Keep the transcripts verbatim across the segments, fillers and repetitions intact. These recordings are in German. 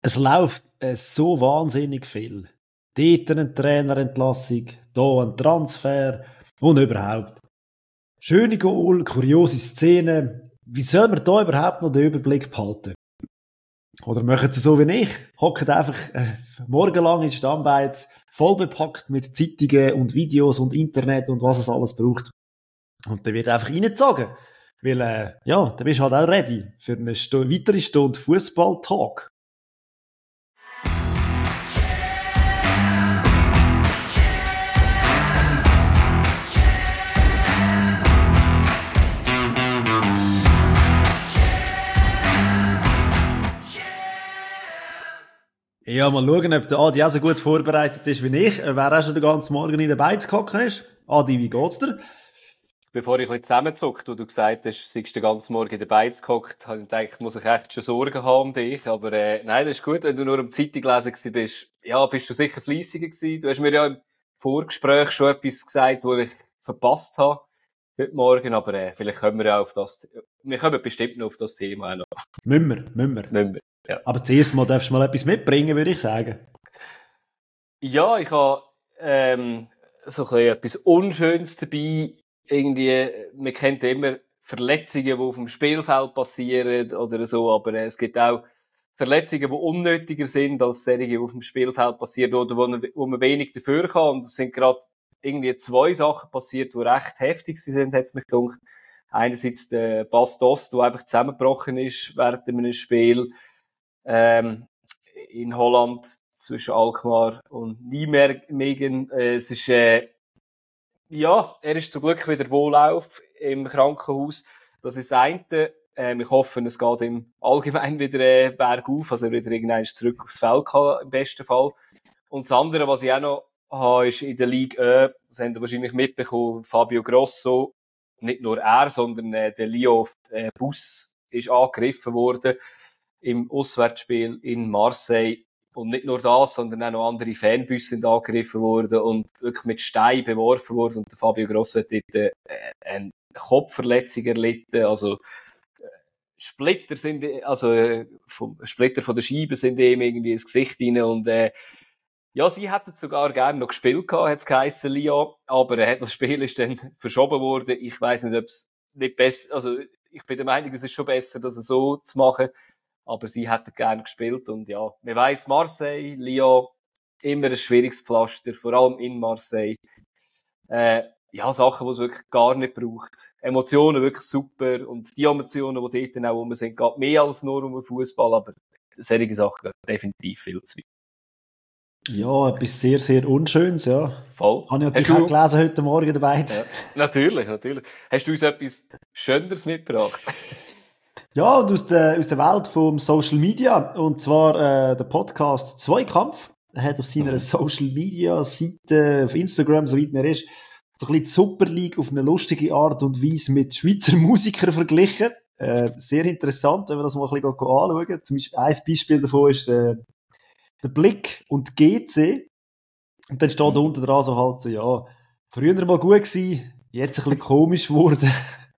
Es läuft äh, so wahnsinnig viel. Dort eine Trainerentlassung, hier ein Transfer und überhaupt. Schöne Goal, kuriose Szenen. Wie soll man da überhaupt noch den Überblick behalten? Oder machen sie so wie ich? Hocken einfach äh, morgenlang ins Stammbeiz, voll bepackt mit Zeitungen und Videos und Internet und was es alles braucht. Und dann wird einfach reingezogen. Weil, äh, ja, dann bist du halt auch ready für eine Stu- weitere Stunde Fußball-Talk. Ja, mal schauen, ob der Adi auch so gut vorbereitet ist wie ich. Wer auch schon den ganzen Morgen in der Beiz gehockt ist. Adi, wie geht's dir? Bevor ich ein bisschen zusammenzuckt, wo du gesagt hast, du seist den ganzen Morgen in der Beiz gehockt, habe ich gedacht, muss ich echt schon Sorgen haben um dich. Aber äh, nein, das ist gut, wenn du nur am Zeitung lesen bist. Ja, bist du sicher fleissiger gewesen. Du hast mir ja im Vorgespräch schon etwas gesagt, wo ich verpasst habe heute Morgen. Aber äh, vielleicht kommen wir ja auf das, wir kommen bestimmt noch auf das Thema auch noch. Müssen wir, müssen wir. Müssen wir, ja. Aber zuerst mal darfst du mal etwas mitbringen, würde ich sagen. Ja, ich habe ähm, so ein bisschen etwas Unschönes dabei. Irgendwie, man kennt immer Verletzungen, die auf dem Spielfeld passieren oder so, aber äh, es gibt auch Verletzungen, die unnötiger sind als solche, die auf dem Spielfeld passieren oder wo, wo man wenig dafür kann. Und es sind gerade irgendwie zwei Sachen passiert, die recht heftig sind, hat es mich gedacht. Einerseits der Bastos, der einfach zusammengebrochen ist während einem Spiel ähm, in Holland zwischen Alkmaar und Nijmegen. Äh, es ist, äh, ja, er ist zum Glück wieder wohlauf im Krankenhaus. Das ist das eine. Ähm, ich hoffe, es geht ihm allgemein wieder äh, bergauf, also er wieder irgendwann zurück aufs Feld kann, im besten Fall. Und das andere, was ich auch noch habe, ist in der Ligue E, das habt ihr wahrscheinlich mitbekommen, Fabio Grosso, nicht nur er, sondern äh, der Lyon äh, Bus ist angegriffen worden im Auswärtsspiel in Marseille. Und nicht nur das, sondern auch noch andere Fanbusse sind angegriffen worden und wirklich mit Steinen beworfen worden. Und der Fabio Grosso hat dort äh, eine Kopfverletzung erlitten. Also äh, Splitter sind, also äh, vom, Splitter von der Scheibe sind ihm irgendwie ins Gesicht rein. Und äh, ja, sie hätten sogar gerne noch gespielt gehabt, hat es geheissen, Lyon. Aber äh, das Spiel ist dann verschoben worden. Ich weiss nicht, ob es nicht besser, also ich bin der Meinung, es ist schon besser, das so zu machen. Aber sie hätten gerne gespielt und ja, man weiss, Marseille, Lyon, immer ein schwieriges Pflaster, vor allem in Marseille. Äh, ja, Sachen, die es wirklich gar nicht braucht. Emotionen wirklich super und die Emotionen, die dort dann auch rum sind, geht mehr als nur um den Fußball, aber solche Sachen gehen definitiv viel zu weit. Ja, etwas sehr, sehr Unschönes, ja. Voll. Habe ich natürlich auch gelesen heute Morgen dabei. Ja, natürlich, natürlich. Hast du uns etwas Schöneres mitgebracht? Ja, und aus der, aus der Welt vom Social Media, und zwar äh, der Podcast Zweikampf. Er hat auf seiner mhm. Social Media Seite, auf Instagram, soweit mir ist, so ein bisschen die Super League auf eine lustige Art und Weise mit Schweizer Musikern verglichen. Äh, sehr interessant, wenn wir das mal ein bisschen anschauen. Zum Beispiel ein Beispiel davon ist äh, der Blick und G C. Und dann steht mhm. da unten dran so halt so, ja, früher mal gut gewesen, jetzt ein bisschen komisch geworden.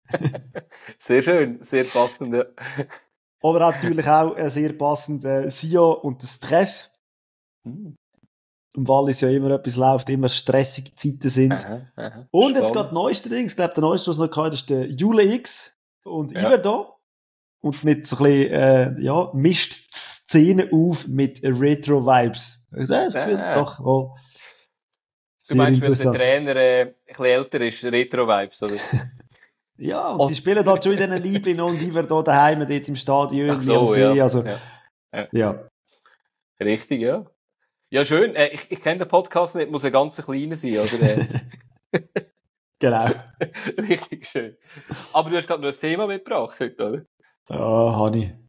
Sehr schön, sehr passend, ja. Aber natürlich auch äh, sehr passend äh, Sio und der Stress. Mhm. Im Wallis ja immer etwas läuft, immer stressige Zeiten sind. Aha, aha, und spannend. Jetzt geht das neueste Ding, ich glaube, der neueste, was noch gehabt ist der Jule X und ja. Iverdo. Und mit so ein bisschen, äh, ja, mischt die Szene auf mit Retro-Vibes. Ich finde ja. doch, oh, du meinst, weil der Trainer äh, ein bisschen älter ist, Retro-Vibes, oder? Ja, und oh. sie spielen dort schon in diesen Liebling und Iverdo daheim, dort im Stadion, Ach so, am See. Ja. Also, ja. Ja. ja. Richtig, ja. Ja, schön. Äh, ich ich kenne den Podcast nicht, muss ein ganz kleiner sein, oder? Äh? Genau. Richtig schön. Aber du hast gerade noch ein Thema mitgebracht heute, oder? Ja, habe ich.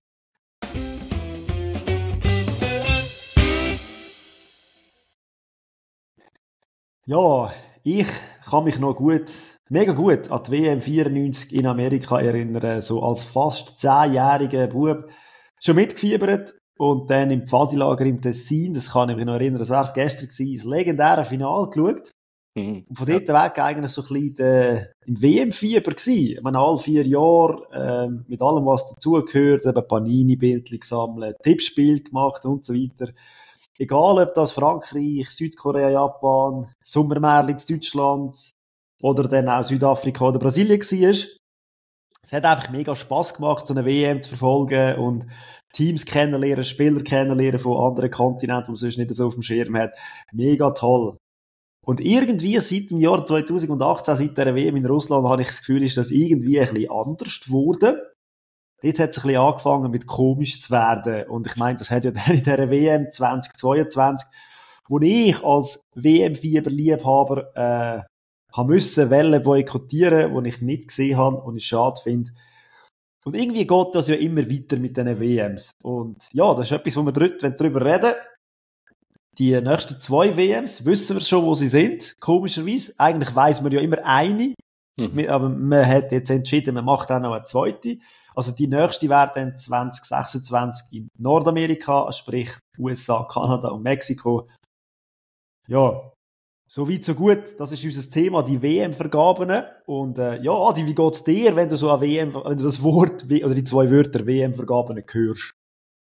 Ja, ich kann mich noch gut, mega gut an die W M vierundneunzig in Amerika erinnern, so als fast zehnjähriger Bub schon mitgefiebert und dann im Pfadilager im Tessin, das kann ich mich noch erinnern, das wäre es gestern gewesen, das legendäre Finale geschaut. Mhm. Und von dort ja. weg eigentlich so ein bisschen der, im W M-Fieber gewesen. Ich meine, alle vier Jahre, ähm, mit allem, was dazugehört, eben Panini-Bildchen gesammelt, Tippspiel gemacht und so weiter. Egal, ob das Frankreich, Südkorea, Japan, Sommermärchen in Deutschland oder dann auch Südafrika oder Brasilien war. Es hat einfach mega Spass gemacht, so eine W M zu verfolgen und Teams kennenlernen, Spieler kennenlernen von anderen Kontinenten, die man sonst nicht so auf dem Schirm hat. Mega toll. Und irgendwie seit dem Jahr zweitausendachtzehn, seit der W M in Russland, habe ich das Gefühl, ist das irgendwie ein bisschen anders geworden. Dort hat es ein bisschen angefangen mit komisch zu werden. Und ich meine, das hat ja dann in dieser W M zweitausendzweiundzwanzig, wo ich als W M-Fieberliebhaber äh, habe müssen Wellen boykottieren, die ich nicht gesehen habe und ich schade finde. Und irgendwie geht das ja immer weiter mit diesen W Ms. Und ja, das ist etwas, wo wir darüber reden. Die nächsten zwei W Ms wissen wir schon, wo sie sind, komischerweise. Eigentlich weiss man ja immer eine, mhm. aber man hat jetzt entschieden, man macht auch noch eine zweite. Also die nächste wäre dann zwanzig sechsundzwanzig in Nordamerika, sprich U S A, Kanada und Mexiko. Ja, so weit, so gut. Das ist unser Thema, die W M-Vergaben. Und äh, ja, Adi, wie geht's dir, wenn du so an W M, wenn du das Wort oder die zwei Wörter W M-Vergaben hörst?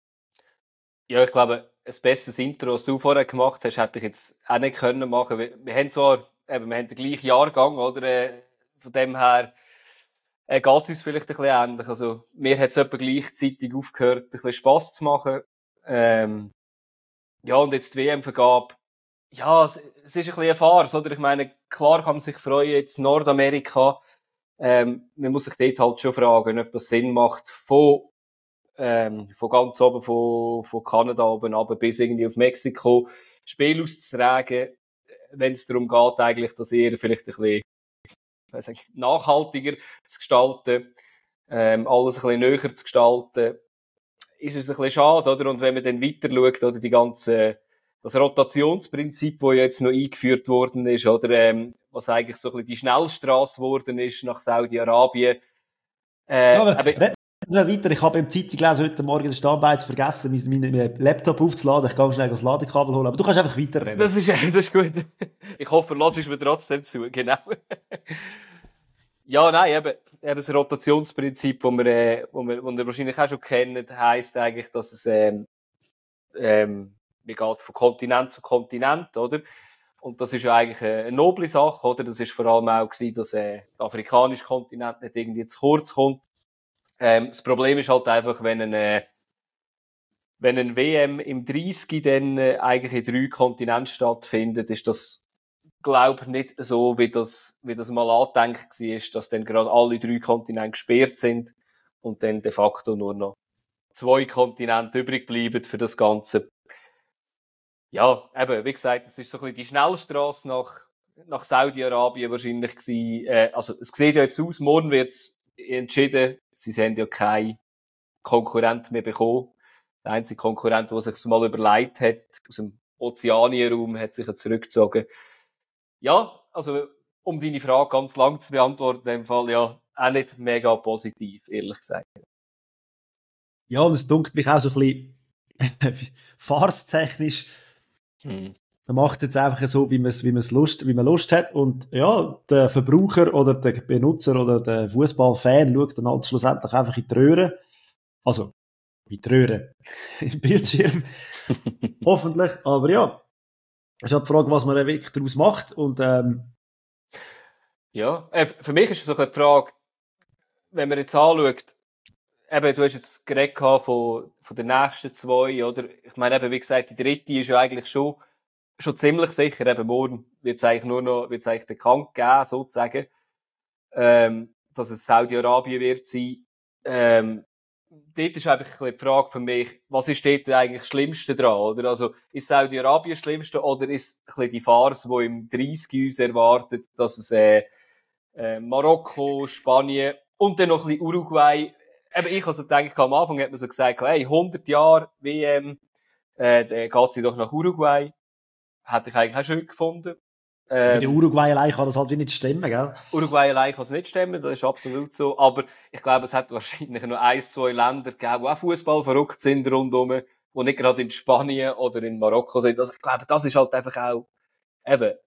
Ja, ich glaube, ein besseres Intro, das du vorher gemacht hast, hätte ich jetzt auch nicht können machen. Wir, wir haben zwar, eben, wir haben den gleichen Jahrgang, oder? Äh, von dem her äh, geht es uns vielleicht ein bisschen ähnlich. Also, mir hat es etwa gleichzeitig aufgehört, ein bisschen Spass zu machen. Ähm, ja, und jetzt die W M-Vergabe. Ja, es, es ist ein bisschen eine Farce, oder? Ich meine, klar kann man sich freuen, jetzt Nordamerika. Ähm, man muss sich dort halt schon fragen, ob das Sinn macht, von Ähm, von ganz oben, von, von Kanada oben runter bis irgendwie auf Mexiko, Spiel auszutragen, wenn es darum geht, eigentlich das eher vielleicht ein bisschen, weiss ich, nachhaltiger zu gestalten, ähm, alles ein bisschen näher zu gestalten, ist es ein bisschen schade, oder? Und wenn man dann weiter schaut, oder die ganze, das Rotationsprinzip, das jetzt noch eingeführt worden ist, oder, ähm, was eigentlich so ein bisschen die Schnellstrasse geworden ist nach Saudi-Arabien, äh, ja, aber aber, schnell weiter. Ich habe im Zeitung gelesen, heute Morgen den Standbein vergessen, meinen mein Laptop aufzuladen. Ich gehe schnell das Ladekabel holen. Aber du kannst einfach weiterreden. Das ist, das ist gut. Ich hoffe, lass ich mir trotzdem zu. Genau. Ja, nein, eben, eben das Rotationsprinzip, das wir, äh, wo wir, wo wir wahrscheinlich auch schon kennen, heisst eigentlich, dass es ähm, ähm, man geht von Kontinent zu Kontinent, oder? Und das ist ja eigentlich eine noble Sache, oder? Das ist vor allem auch gewesen, dass äh, der afrikanische Kontinent nicht irgendwie zu kurz kommt. Ähm, das Problem ist halt einfach, wenn ein äh, wenn ein W M im dreißig dann äh, eigentlich in drei Kontinenten stattfindet, ist das, glaube ich, nicht so, wie das, wie das mal angedenkt war, dass dann gerade alle drei Kontinente gesperrt sind und dann de facto nur noch zwei Kontinente übrig bleiben für das Ganze. Ja, eben, wie gesagt, es ist so ein bisschen die Schnellstrasse nach, nach Saudi-Arabien wahrscheinlich gewesen. Äh, also, es sieht ja jetzt aus, morgen wird entschieden, sie haben ja keinen Konkurrent mehr bekommen. Der einzige Konkurrent, der sich mal überlegt hat, aus dem Ozeanienraum, hat sich ja zurückgezogen. Ja, also, um deine Frage ganz lang zu beantworten, in dem Fall, ja, auch nicht mega positiv, ehrlich gesagt. Ja, und es dunkelt mich auch so ein bisschen farstechnisch. Hm. Man macht es jetzt einfach so, wie man es wie Lust, wie man Lust hat. Und ja, der Verbraucher oder der Benutzer oder der Fußballfan schaut dann halt schlussendlich einfach in die Röhre. Also, in die Röhre. Im Bildschirm. Hoffentlich. Aber ja, es ist halt die Frage, was man wirklich daraus macht. Und, ähm, ja, äh, für mich ist es so eine Frage, wenn man jetzt anschaut, eben, du hast jetzt geredet von, von den nächsten zwei, oder? Ich meine, eben, wie gesagt, die dritte ist ja eigentlich schon, schon ziemlich sicher. Eben morgen wird es eigentlich nur noch, wird es eigentlich bekannt geben, sozusagen, ähm, dass es Saudi-Arabien wird sein. Ähm, dort ist einfach ein bisschen die Frage für mich, was ist dort eigentlich das Schlimmste dran, oder? Also, ist Saudi-Arabien das Schlimmste, oder ist ein bisschen die Farce, die im dreißig uns erwartet, dass es, äh, äh, Marokko, Spanien und dann noch ein bisschen Uruguay. Eben, ich also denke, am Anfang hat man so gesagt, hey, hundert Jahre W M, äh, dann geht sie doch nach Uruguay. Hätte ich eigentlich auch schön gefunden. Ähm, Mit der Ähm, Uruguay allein kann das halt wie nicht stimmen, gell? Uruguay allein kann es nicht stimmen, das ist absolut so. Aber ich glaube, es hat wahrscheinlich noch ein, zwei Länder gegeben, die auch Fußball verrückt sind rundum, die nicht gerade in Spanien oder in Marokko sind. Also ich glaube, das ist halt einfach auch, eben,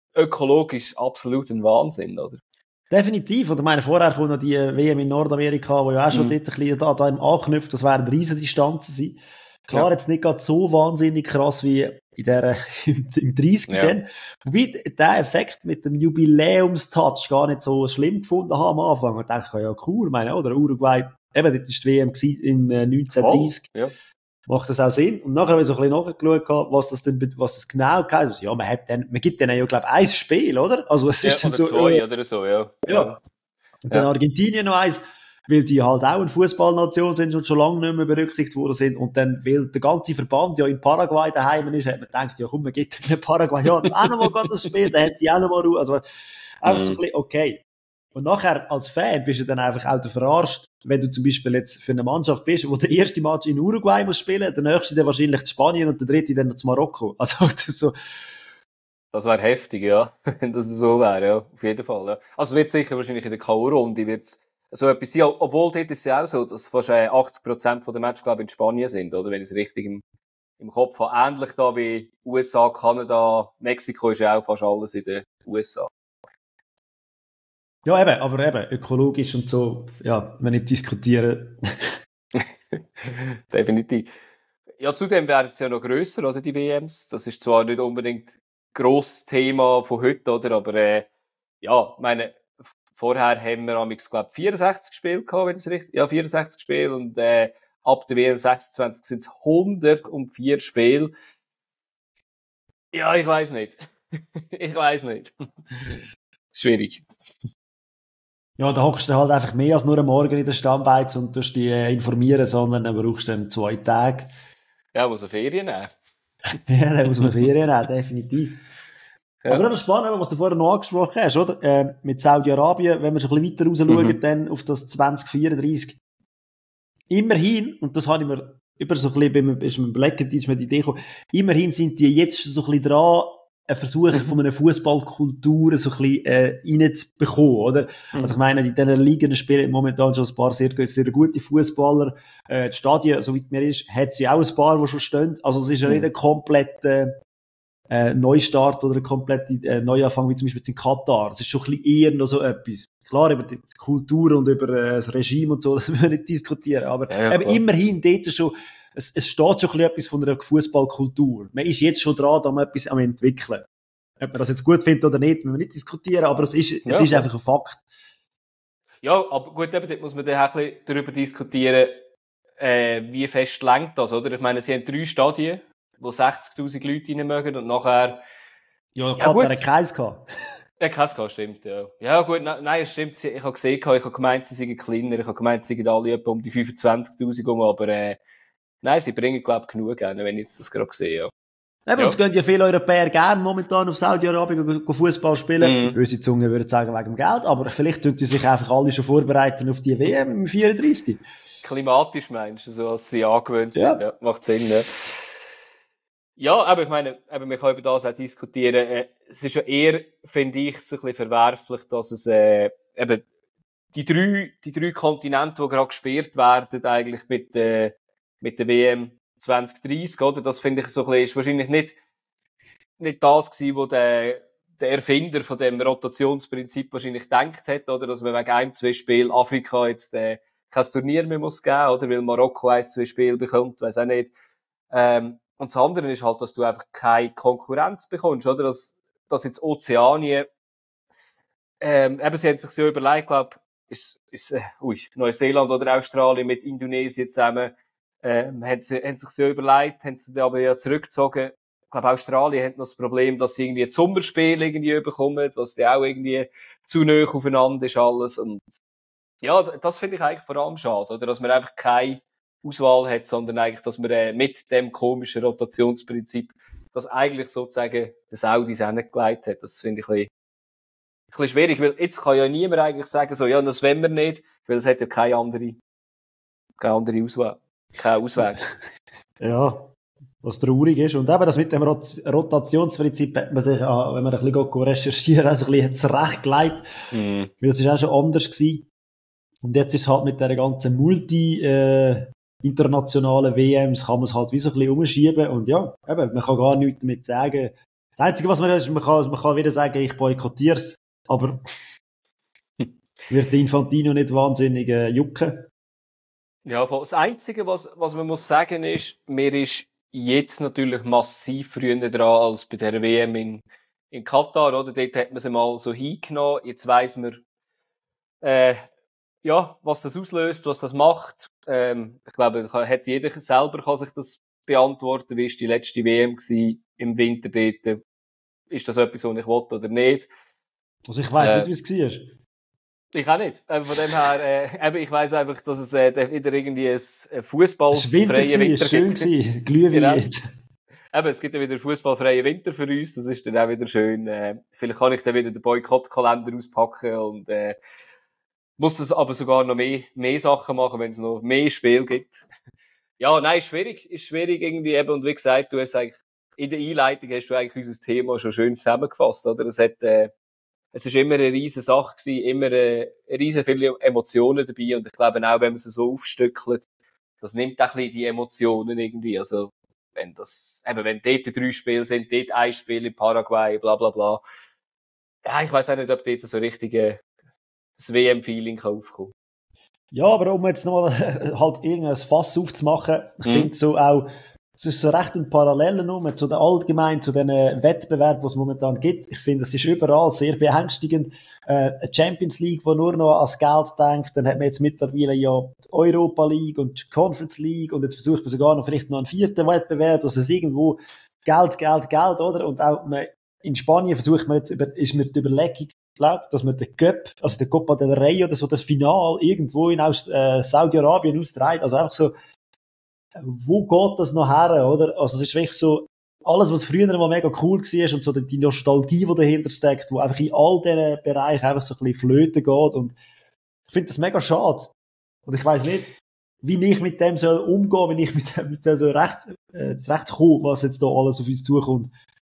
ökologisch absolut ein Wahnsinn, oder? Definitiv. Und ich meine, vorher kommt noch die W M in Nordamerika, wo ja auch schon Mhm. dort ein bisschen da, da im anknüpft. Das wären riesen Distanzen sein. Klar, Ja. jetzt nicht gerade so wahnsinnig krass wie in der, im dreißig Ja. dann. Wobei der Effekt mit dem Jubiläumstouch gar nicht so schlimm gefunden habe am Anfang. Und dachte, ja cool, ich meine, oder Uruguay, eben, das war die W M in äh, neunzehnhundertdreißig. Ja. Macht das auch Sinn? Und nachher habe ich so ein bisschen nachgeschaut, was das denn, was das genau heisst. Also, ja, man hat dann, man gibt denen ja, glaube ich, ein Spiel, oder? Also, es Ja, ist dann oder so, zwei äh, oder so, ja. ja. Und dann Ja. Argentinien noch eins, weil die halt auch eine Fußballnation sind und schon lange nicht mehr berücksichtigt worden sind. Und dann, weil der ganze Verband ja in Paraguay daheim ist, hat man gedacht, ja komm, man gibt den Paraguayanern auch noch mal das Spiel, dann hätte die auch noch mal Ruhe. Also, einfach so ein bisschen, okay. Und nachher, als Fan, bist du dann einfach auch verarscht, wenn du zum Beispiel jetzt für eine Mannschaft bist, wo der erste Match in Uruguay muss spielen, der nächste dann wahrscheinlich zu Spanien und der dritte dann zu Marokko. Also, das ist so. Das wäre heftig, ja. Wenn das so wäre, ja. Auf jeden Fall, ja. Also wird sicher wahrscheinlich in der K O-Runde wird's so etwas sein. Obwohl dort ist es ja auch so, dass fast achtzig Prozent der Matches, glaube ich, in Spanien sind, oder? Wenn ich es richtig im, im Kopf habe. Ähnlich da wie U S A, Kanada, Mexiko ist ja auch fast alles in den U S A. Ja, eben, aber eben, ökologisch und so, ja, wenn nicht diskutieren. Definitiv. Ja, zudem werden es ja noch grösser, oder, die W Ms. Das ist zwar nicht unbedingt ein grosses Thema von heute, oder, aber, äh, ja, ich meine, f- vorher haben wir, amigs, glaub, vierundsechzig Spiele gehabt, wenn ich es richtig, ja, vierundsechzig Spiele, und, äh, ab der W M sechsundzwanzig sind es hundertvier Spiele. Ja, ich weiß nicht. Ich weiß nicht. Schwierig. Ja, da hockst du halt einfach mehr als nur am Morgen in der Stammbeiz und tust dich äh, informieren, sondern dann brauchst du dann zwei Tage. Ja, muss eine Ferien nehmen. Ja, dann muss man Ferien haben, definitiv. Ja. Aber das ist spannend, was du vorher noch angesprochen hast, oder? Äh, mit Saudi-Arabien, wenn wir schon ein bisschen weiter raus schauen, Mhm. dann auf das zwanzig vierunddreißig. Immerhin, und das habe ich mir über so ein bisschen beim, ist mir überlegt, ist mir die Idee gekommen, immerhin sind die jetzt schon so ein bisschen dran, einen Versuch von einer Fußballkultur so ein bisschen äh, reinzubekommen, oder? Mhm. Also ich meine, in diesen Ligen spielen momentan schon ein paar sehr, sehr gute Fußballer. Äh, die Stadien, soweit mir ist, hat sie auch ein paar, die schon stehen. Also es ist ja nicht ein kompletter äh, Neustart oder ein kompletter äh, Neuanfang, wie zum Beispiel jetzt in Katar. Es ist schon ein bisschen eher noch so etwas. Klar, über die Kultur und über äh, das Regime und so, das müssen wir nicht diskutieren, aber Ja, ja, eben klar. immerhin dort schon, es, es steht schon ein bisschen etwas von einer Fußballkultur. Man ist jetzt schon dran, da etwas am entwickeln. Ob man das jetzt gut findet oder nicht, müssen wir nicht diskutieren, aber es ist, es Ja, ist klar. einfach ein Fakt. Ja, aber gut, eben, dort muss man dann auch ein bisschen darüber diskutieren, äh, wie fest lenkt das, oder? Ich meine, sie haben drei Stadien, wo sechzigtausend Leute rein mögen, und nachher, Ja, ja, Katar gut. hat keins gehabt. ja, Kaskar stimmt, ja. Ja, gut, ne, nein, es stimmt, sie- ich habe gesehen, ich habe gemeint, sie seien kleiner, ich habe gemeint, sie seien alle etwa um die fünfundzwanzigtausend um, aber, äh, nein, sie bringen, glaube ich, genug, wenn ich jetzt das gerade sehe, ja. Eben, Ja. es gehen ja viele Europäer gerne momentan auf Saudi-Arabien Fußball spielen. Mhm. Böse Zunge würde sagen wegen dem Geld, aber vielleicht tun die sich einfach alle schon vorbereiten auf die W M im vierunddreißig. Klimatisch meinst du, so als sie angewöhnt sind, Ja. ja, macht Sinn, ja. Ja, aber ich meine, eben, wir können über das auch diskutieren. Äh, es ist ja eher, finde ich, so ein bisschen verwerflich, dass es äh, eben die drei, die drei Kontinente, die gerade gesperrt werden, eigentlich mit, äh, mit der W M zwanzig dreißig, oder? Das finde ich so ein bisschen, ist wahrscheinlich nicht, nicht das gewesen, wo der, der Erfinder von dem Rotationsprinzip wahrscheinlich gedacht hat, oder? Dass man wegen ein, zwei Spielen Afrika jetzt äh, kein Turnier mehr muss geben, oder? Weil Marokko ein, zwei Spiele bekommt, weiß auch nicht. Ähm, und das andere ist halt, dass du einfach keine Konkurrenz bekommst, oder? Dass, dass jetzt Ozeanien, ähm, eben, sie haben sich so überlegt, glaube ist, ist, äh, ui, Neuseeland oder Australien mit Indonesien zusammen, ähm, haben sie, haben sich so überlegt, haben sie dann aber ja zurückgezogen. Ich glaube, Australien hat noch das Problem, dass sie irgendwie ein Sommerspiel irgendwie bekommen, was die auch irgendwie zu nah aufeinander ist alles. Und ja, das finde ich eigentlich vor allem schade, oder? Dass man einfach keine Auswahl hat, sondern eigentlich, dass man äh, mit dem komischen Rotationsprinzip das eigentlich sozusagen den Saudis hingelegt hat. Das finde ich ein bisschen, ein bisschen schwierig, weil jetzt kann ja niemand eigentlich sagen, so, ja, das wollen wir nicht, weil es hat ja keine andere, keine andere Auswahl, keine Ausweg. Ja, was traurig ist. Und eben das mit dem Rot Rotationsprinzip hat man sich, ah, wenn man ein bisschen recherchieren, also ein bisschen zurechtgelegt. Mm. Weil es ist auch schon anders gewesen. Und jetzt ist es halt mit der ganzen Multi, äh, internationalen W Ms kann man es halt wie so ein bisschen umschieben. Und ja, eben, man kann gar nichts damit sagen. Das Einzige, was man ist, man kann, man kann wieder sagen, ich boykottiere es, aber wird der Infantino nicht wahnsinnig äh, jucken? Ja, das Einzige, was, was man muss sagen ist, mir ist jetzt natürlich massiv früher dran als bei der W M in, in Katar, oder? Dort hat man sie mal so hingenommen. Jetzt weiss man, äh, ja, was das auslöst, was das macht. Ähm, ich glaube, da hat jeder selber kann sich das beantworten. Wie war die letzte W M gewesen, im Winter dort? Ist das etwas, was ich will oder nicht? Also ich weiss Äh, nicht, wie es war. Ich auch nicht. Äh, Von dem her, äh, eben, ich weiss einfach, dass es äh, wieder irgendwie ein Es war Winter, fußballfreien Winter es war schön, gibt. Glühwein Genau. jetzt. Eben, es gibt ja wieder fußballfreien Winter für uns. Das ist dann auch wieder schön. Äh, vielleicht kann ich dann wieder den Boykottkalender auspacken und äh, muss das aber sogar noch mehr, mehr Sachen machen, wenn es noch mehr Spiel gibt. Ja, nein, ist schwierig. Ist schwierig irgendwie eben. Und wie gesagt, du hast eigentlich in der Einleitung hast du eigentlich unser Thema schon schön zusammengefasst, oder? Es hat, äh, es ist immer eine riesen Sache gewesen, immer äh, riesen viele Emotionen dabei. Und ich glaube auch, wenn man sie so aufstückelt, das nimmt auch ein bisschen die Emotionen irgendwie. Also, wenn das, eben, wenn dort drei Spiele sind, dort ein Spiel in Paraguay, bla, bla, bla. Ja, ich weiss auch nicht, ob dort so richtig äh, das W M-Feeling aufkommt. Ja, aber um jetzt nochmal halt irgendein Fass aufzumachen, ich Mhm. finde so auch, es ist so recht ein Parallelen nur zu den allgemein, zu den Wettbewerben, die es momentan gibt. Ich finde, es ist überall sehr beängstigend. Äh, eine Champions League, die nur noch ans Geld denkt, dann hat man jetzt mittlerweile ja die Europa League und die Conference League und jetzt versucht man sogar noch vielleicht noch einen vierten Wettbewerb, dass es irgendwo Geld, Geld, Geld, oder? Und auch man, in Spanien versucht man jetzt, über, ist mir die Überlegung, glaube, dass man den Cup, also den Copa del Rey oder so das Final irgendwo in Aust- äh, Saudi-Arabien austreibt. Also einfach so, wo geht das noch her, oder? Also es ist wirklich so, alles, was früher mal mega cool war und so die Nostalgie, die dahinter steckt, wo einfach in all diesen Bereichen einfach so ein bisschen flöten geht und ich finde das mega schade. Und ich weiss nicht, wie ich mit dem soll umgehen, wenn ich mit dem, mit dem so recht, äh, recht komme, was jetzt da alles auf uns zukommt.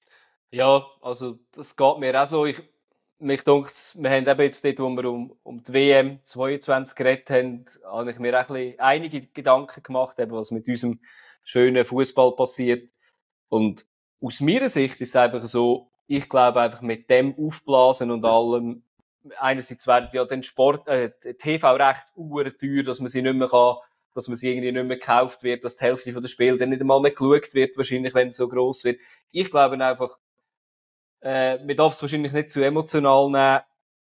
Ja, also das geht mir auch so. Ich, mich dunkt, wir haben eben jetzt dort, wo wir um, um die W M zweiundzwanzig geredet haben, habe ich mir auch ein bisschen einige Gedanken gemacht, eben, was mit unserem schönen Fußball passiert. Und aus meiner Sicht ist es einfach so, ich glaube einfach mit dem Aufblasen und allem, einerseits werden ja den Sport, äh, T V-Recht uhren teuer, dass man sie nicht mehr kann, dass man sie irgendwie nicht mehr gekauft wird, dass die Hälfte von der Spiele dann nicht einmal mehr geschaut wird, wahrscheinlich, wenn es so gross wird. Ich glaube einfach, äh, man darf es wahrscheinlich nicht zu emotional nehmen.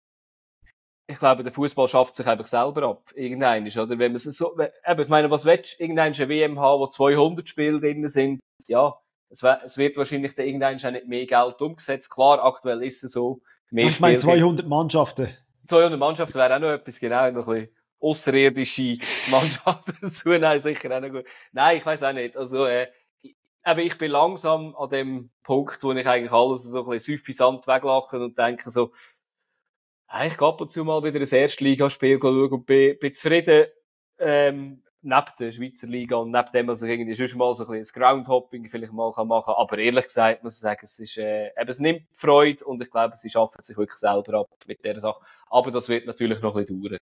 Ich glaube, der Fußball schafft sich einfach selber ab. Irgendein ist, oder? Wenn man es so, eben, ich meine, was willst du? Irgendein eine W M haben, wo zweihundert Spiele drin sind? Ja, es, es wird wahrscheinlich dann irgendein auch nicht mehr Geld umgesetzt. Klar, aktuell ist es so. Mehr Ich meine Spiele gibt. zweihundert Mannschaften. zweihundert Mannschaften wäre auch noch etwas, genau, noch ein bisschen außerirdische Mannschaften dazu. Nein, sicher auch noch gut. Nein, ich weiß auch nicht. Also, äh, ich, aber ich bin langsam an dem Punkt, wo ich eigentlich alles so ein bisschen süffisant weglache und denke so, ich gehe ab und zu mal wieder ein Erstligaspiel schauen und bin, bin zufrieden, ähm, neben der Schweizer Liga und neben dem, dass ich irgendwie schon mal so ein bisschen Groundhopping vielleicht mal kann machen kann. Aber ehrlich gesagt muss ich sagen, es ist, äh, eben, es nimmt Freude und ich glaube, sie schaffen sich wirklich selber ab mit dieser Sache. Aber das wird natürlich noch ein bisschen dauern.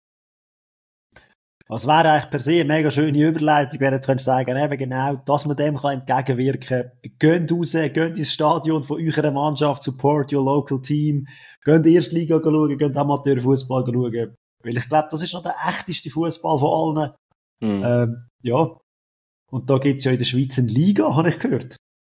Das wäre eigentlich per se eine mega schöne Überleitung, wenn du jetzt sagen eben genau, dass man dem kann entgegenwirken kann. Geht raus, geht ins Stadion von eurer Mannschaft, support your local team, geht in die Erstliga schauen, geht Amateurfußball schauen. Weil ich glaube, das ist noch der echteste Fußball von allen. Mhm. Ähm, ja. Und da gibt es ja in der Schweiz eine Liga, habe ich gehört.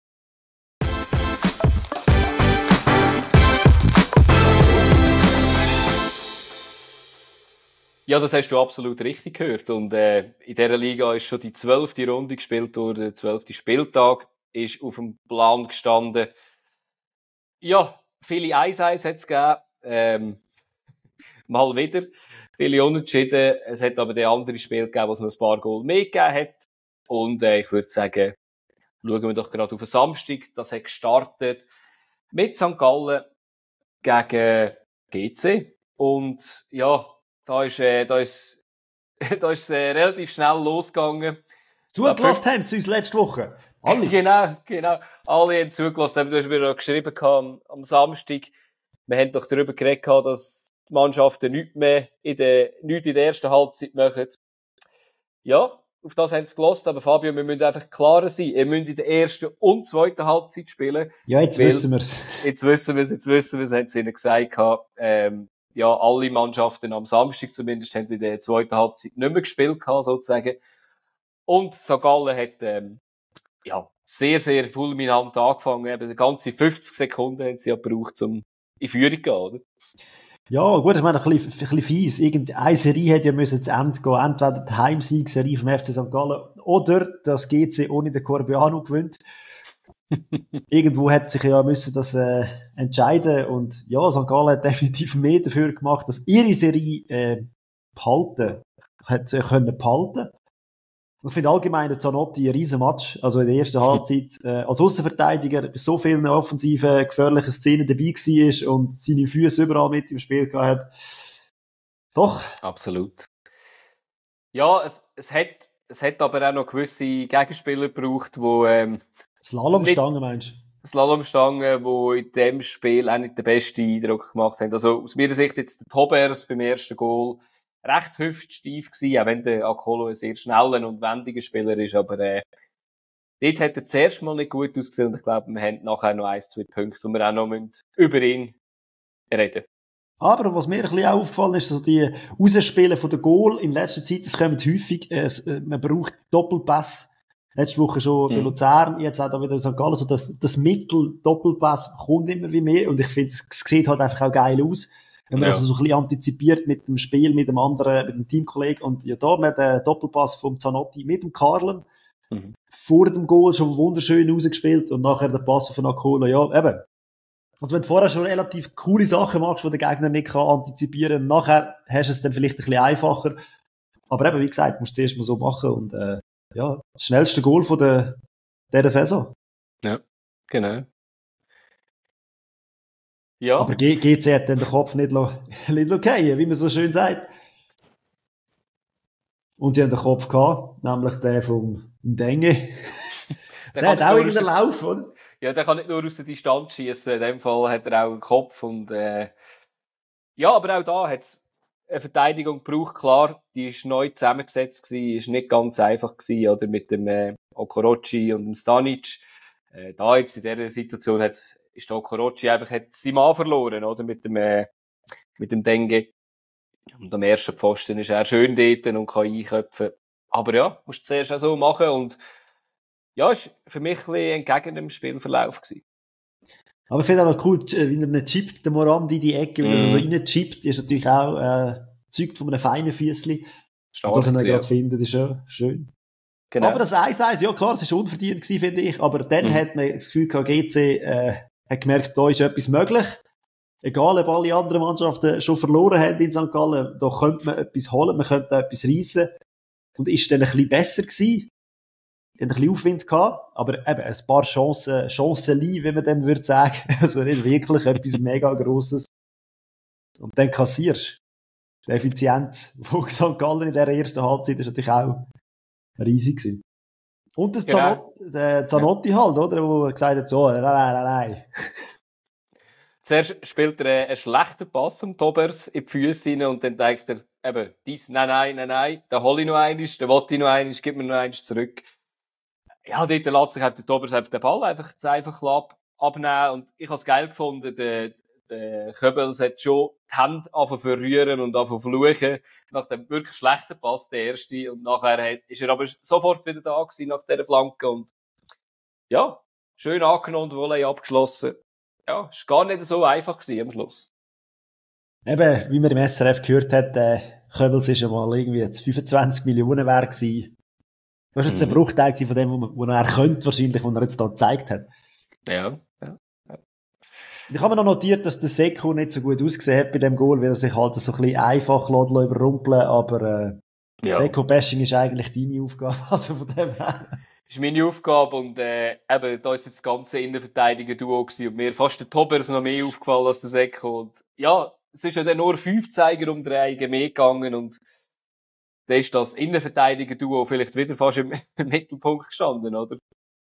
Ja, das hast du absolut richtig gehört. Und äh, in dieser Liga ist schon die zwölfte Runde gespielt worden. Der zwölfte Spieltag ist auf dem Plan gestanden. Ja, viele eins eins hat es gegeben. Ähm, mal wieder. Viele Unentschieden. Es hat aber den anderen Spiel gegeben, wo es noch ein paar Goal mehr gegeben hat. Und äh, ich würde sagen, schauen wir doch gerade auf den Samstag. Das hat gestartet mit Sankt Gallen gegen G C. Und ja, da ist, äh, da ist, da ist äh, relativ schnell losgegangen. Zugelassen haben sie uns letzte Woche. Alle. Genau, genau. Alle haben zugelassen. Du hast mir noch geschrieben am, am Samstag. Wir haben doch darüber geredet, dass die Mannschaften nichts mehr in der, nichts in der ersten Halbzeit machen. Ja, auf das haben sie gelost, aber Fabio, wir müssen einfach klarer sein. Ihr müsst in der ersten und zweiten Halbzeit spielen. Ja, jetzt wissen wir es. Jetzt wissen wir es, jetzt wissen wir es, haben sie ihnen gesagt. Ähm, ja, alle Mannschaften am Samstag zumindest haben in der zweiten Halbzeit nicht mehr gespielt, sozusagen. Und Sankt Gallen hat ähm, ja, sehr, sehr fulminant angefangen. Eben ganze fünfzig Sekunden haben sie ja gebraucht, um in Führung zu gehen, oder? Ja, gut, ich meine, ein bisschen, ein bisschen fies. Irgendeine Serie hätte ja müssen zu Ende gehen. Entweder die Heimsieg-Serie vom F C Sankt Gallen oder das G C ohne den Corbeano gewinnt. Irgendwo hätte sich ja müssen das äh, entscheiden. Und ja, Sankt Gallen hat definitiv mehr dafür gemacht, dass ihre Serie äh, behalten, hat sie können behalten. Ich finde allgemein der Zanotti ein riesen Match. Also in der ersten Halbzeit äh, als Aussenverteidiger bei so vielen offensiven, gefährlichen Szenen dabei war und seine Füße überall mit im Spiel gehabt hat. Doch. Absolut. Ja, es, es, hat, es hat aber auch noch gewisse Gegenspieler gebraucht, die... Ähm, Slalomstangen meinst du? Slalomstangen, die in diesem Spiel auch nicht den besten Eindruck gemacht haben. Also aus meiner Sicht jetzt der Tobers beim ersten Goal recht hüftsteif gewesen, auch wenn der Akolo ein sehr schneller und wendiger Spieler ist, aber äh, dort hat er zuerst mal nicht gut ausgesehen und ich glaube, wir haben nachher noch ein, zwei Punkte, wo wir auch noch über ihn reden. Aber was mir ein bisschen aufgefallen ist, so die Rausspielen von der Goal in letzter Zeit, das kommt häufig, äh, man braucht Doppelpass. Letzte Woche schon bei Luzern, jetzt auch da wieder in Sankt Gallen, so das, das Mittel-Doppelpass kommt immer wie mehr und ich finde, es sieht halt einfach auch geil aus. Wenn man ja. das so ein bisschen antizipiert mit dem Spiel, mit dem anderen, mit dem Teamkollegen. Und ja, da mit dem Doppelpass vom Zanotti mit dem Karlen. Mhm. Vor dem Goal schon wunderschön rausgespielt und nachher der Pass von Akolo. Ja, eben. Also wenn du vorher schon relativ coole Sachen machst, die der Gegner nicht kann antizipieren kann, nachher hast du es dann vielleicht ein bisschen einfacher. Aber eben, wie gesagt, musst du es zuerst mal so machen und, äh, ja, das schnellste Goal von der, dieser Saison. Ja, genau. Ja. Aber G- GC hat dann den Kopf nicht fallen, wie man so schön sagt. Und sie haben den Kopf gehabt, nämlich den vom Denge. der, der hat auch irgendeinen Lauf, oder? Ja, der kann nicht nur aus der Distanz schießen. In dem Fall hat er auch einen Kopf. Und, äh, ja, aber auch da hat es eine Verteidigung gebraucht. Klar, die war neu zusammengesetzt gewesen, ist nicht ganz einfach gewesen, oder? Mit dem äh, Okorochi und dem Stanic. Äh, da jetzt in dieser Situation hat's ist der Okorochi einfach hat seinen Mann verloren, oder? Mit dem, äh, mit dem Denge. Und am ersten Pfosten ist er schön dort und kann einköpfen. Aber ja, musst du zuerst auch so machen und ja, ist für mich ein bisschen entgegen dem Spielverlauf gewesen. Aber ich finde auch noch cool, wie er nicht chippt, der Morandi in die Ecke, wie mm. er so reinchippt, ist natürlich auch, äh, zeugt von einem feinen Füßli. Und dass er ihn gerade findet, ist ja schön. Genau. Aber das eins eins, ja klar, es war unverdient gewesen, finde ich, aber dann mm. hat man das Gefühl gehabt, G C, äh, hat gemerkt, da ist etwas möglich. Egal, ob alle anderen Mannschaften schon verloren haben in Sankt Gallen, da könnte man etwas holen, man könnte etwas reissen. Und ist dann ein bisschen besser gewesen. Ein bisschen Aufwind gehabt, aber eben ein paar Chancen, Chancen liegen, wie man dem würde sagen. Also nicht wirklich etwas mega Grosses. Und dann kassierst du. Die Effizienz von Sankt Gallen in dieser ersten Halbzeit ist natürlich auch riesig gewesen. Und das genau. Zanotti, der Zanotti ja. halt, oder? Wo gesagt hat, so, nein, nein, nein, nein. Zuerst spielt er einen schlechten Pass am Tobers in die Füße rein und dann denkt er, eben, dies, nein, nein, nein, nein, da hole ich noch eines, da will ich noch eines, gib mir noch eines zurück. Ja, dort lässt sich auf der Tobers einfach den Ball einfach, einfach ab, abnehmen und ich habe es geil gefunden, der, der Köbels hat schon die Hände angefangen zu rühren und angefangen zu fluchen nach dem wirklich schlechten Pass, der erste, und nachher hat, ist er aber sofort wieder da gewesen nach dieser Flanke und ja, schön angenommen und Volley abgeschlossen. Ja, es war gar nicht so einfach gewesen am Schluss. Eben, wie man im S R F gehört hat, der Köbels ist ja mal irgendwie jetzt fünfundzwanzig Millionen wert gewesen. Das war jetzt ein Bruchteil von dem, was er könnte, wahrscheinlich, was er jetzt da gezeigt hat. Ja, ja, ja. Ich habe mir noch notiert, dass der Seko nicht so gut ausgesehen hat bei dem Goal, weil er sich halt so ein bisschen einfach überrumpeln lässt, aber äh, ja. Seko-Bashing ist eigentlich deine Aufgabe, also von dem her. Das ist meine Aufgabe und äh, eben, da ist jetzt das ganze Innenverteidiger-Duo gewesen und mir fast der Tobers noch mehr aufgefallen als der Seko. Und ja, es ist ja dann nur fünf Zeiger um drei mehr gegangen und dann ist das Innenverteidiger-Duo vielleicht wieder fast im, im Mittelpunkt gestanden, oder?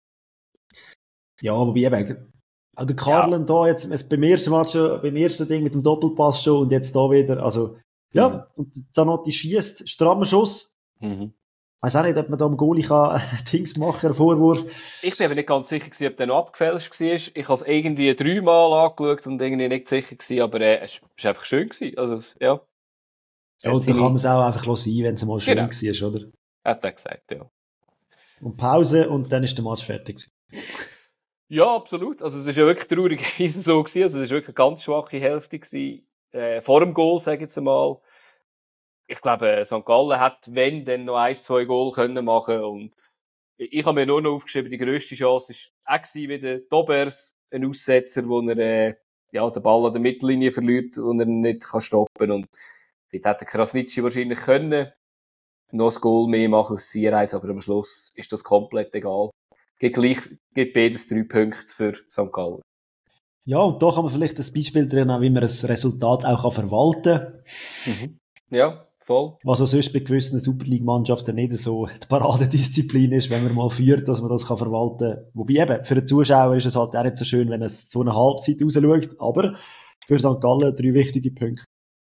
Ja, wobei eben, auch der Karlen ja. da jetzt beim ersten Match schon, beim ersten Ding mit dem Doppelpass schon und jetzt da wieder, also ja, mhm. und Zanotti schiesst, strammer Schuss. Mhm. Ich weiss auch nicht, ob man da am Goalie kann, Dings machen, einen Vorwurf. Ich bin aber nicht ganz sicher gewesen, ob der noch abgefälscht war. Ich habe es irgendwie dreimal angeschaut und irgendwie nicht sicher gewesen, aber äh, es war einfach schön gewesen. Also, ja. Ja, und da kann man es auch einfach sein, wenn es mal schön Genau. war, oder? Hat er gesagt, ja. Und Pause und dann ist der Match fertig. Ja, absolut. Also es war ja wirklich traurigerweise so gewesen. Also es war wirklich eine ganz schwache Hälfte gewesen, äh, vor dem Goal, sage ich jetzt einmal. Ich glaube, Sankt Gallen hat, wenn, dann noch ein, zwei Goal können machen und ich habe mir nur noch aufgeschrieben, die grösste Chance war auch wieder Dobers, ein Aussetzer, wo er äh, ja, den Ball an der Mittellinie verliert und er nicht kann stoppen und dort hätte Krasnitschi wahrscheinlich können noch ein Goal mehr machen als vier eins, aber am Schluss ist das komplett egal. Gibt gleich, gibt beides drei Punkte für Sankt Gallen. Ja, und da kann man vielleicht ein Beispiel drin haben, wie man das Resultat auch verwalten kann. Mhm. Ja, voll. Was auch sonst bei gewissen Superleague-Mannschaften nicht so die Paradedisziplin ist, wenn man mal führt, dass man das kann verwalten kann. Wobei eben, für den Zuschauer ist es halt auch nicht so schön, wenn es so eine Halbzeit rausschaut, aber für Sankt Gallen drei wichtige Punkte.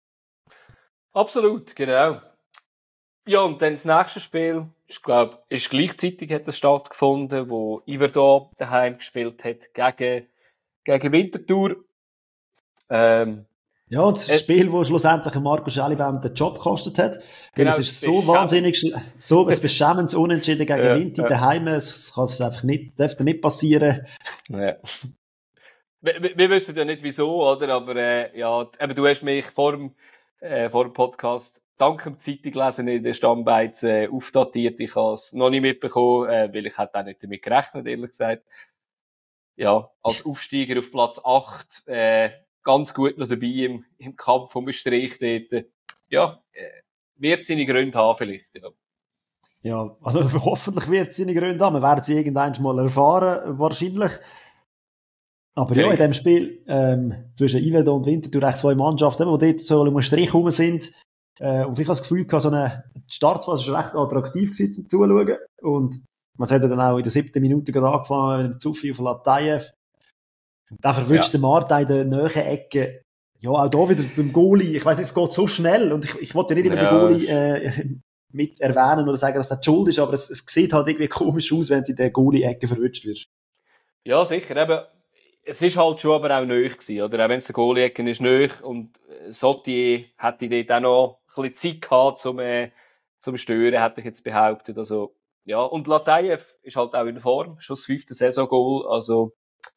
Absolut, genau. Ja, und dann das nächste Spiel, ich glaube, ist gleichzeitig hat das stattgefunden, wo Iverdon daheim gespielt hat gegen, gegen Winterthur. Ähm, Ja, und das äh, Spiel, das schlussendlich Marco Schellibaum den Job gekostet hat, weil genau, es ist so wahnsinnig, so ein beschämendes Unentschieden gegen Ja, Winti ja. daheim, es kann es einfach nicht, dürfte nicht passieren. Ja. Wir, wir, wir wissen ja nicht wieso, oder? Aber äh, ja, eben, du hast mich vor dem, äh, vor dem Podcast dank dem Zeitung lesen in der Stammbeiz äh, aufdatiert. Ich habe es noch nicht mitbekommen, äh, weil ich hätte auch nicht damit gerechnet, ehrlich gesagt. Ja, als Aufsteiger auf Platz acht, äh, ganz gut noch dabei im, im Kampf um den Strich dort. Ja, äh, wird seine Gründe haben vielleicht, ja. Ja, also hoffentlich wird es seine Gründe haben. Wir werden sie irgendwann mal erfahren, wahrscheinlich. Aber ja, in dem Spiel ähm, zwischen Iverdon und Winterthur echt zwei Mannschaften, die dort so um den Strich rum sind. Äh, und ich habe das Gefühl, so eine Startphase war recht attraktiv gewesen, zum Zuschauen. Und man hat dann auch in der siebten Minute gerade angefangen mit dem Zuffi auf Latayev. Der verwünschte ja. Marta in der nähen Ecke. Ja, auch da wieder beim Goalie. Ich weiss nicht, es geht so schnell. Und ich, ich wollte ja nicht immer ja, den Goalie äh, mit erwähnen oder sagen, dass das die Schuld ist, aber es, es sieht halt irgendwie komisch aus, wenn du in der Goalie-Ecke verwünscht wirst. Ja, sicher. Eben, es ist halt schon aber auch nöch gewesen, oder? Auch wenn es der Goalie-Ecke ist, nöch. Und Sotti hätte dort auch noch ein bisschen Zeit gehabt zum, äh, zum Stören, hätte ich jetzt behauptet. Also, ja. Und Latayev ist halt auch in Form. Schon das fünfte Saison-Goal. Also,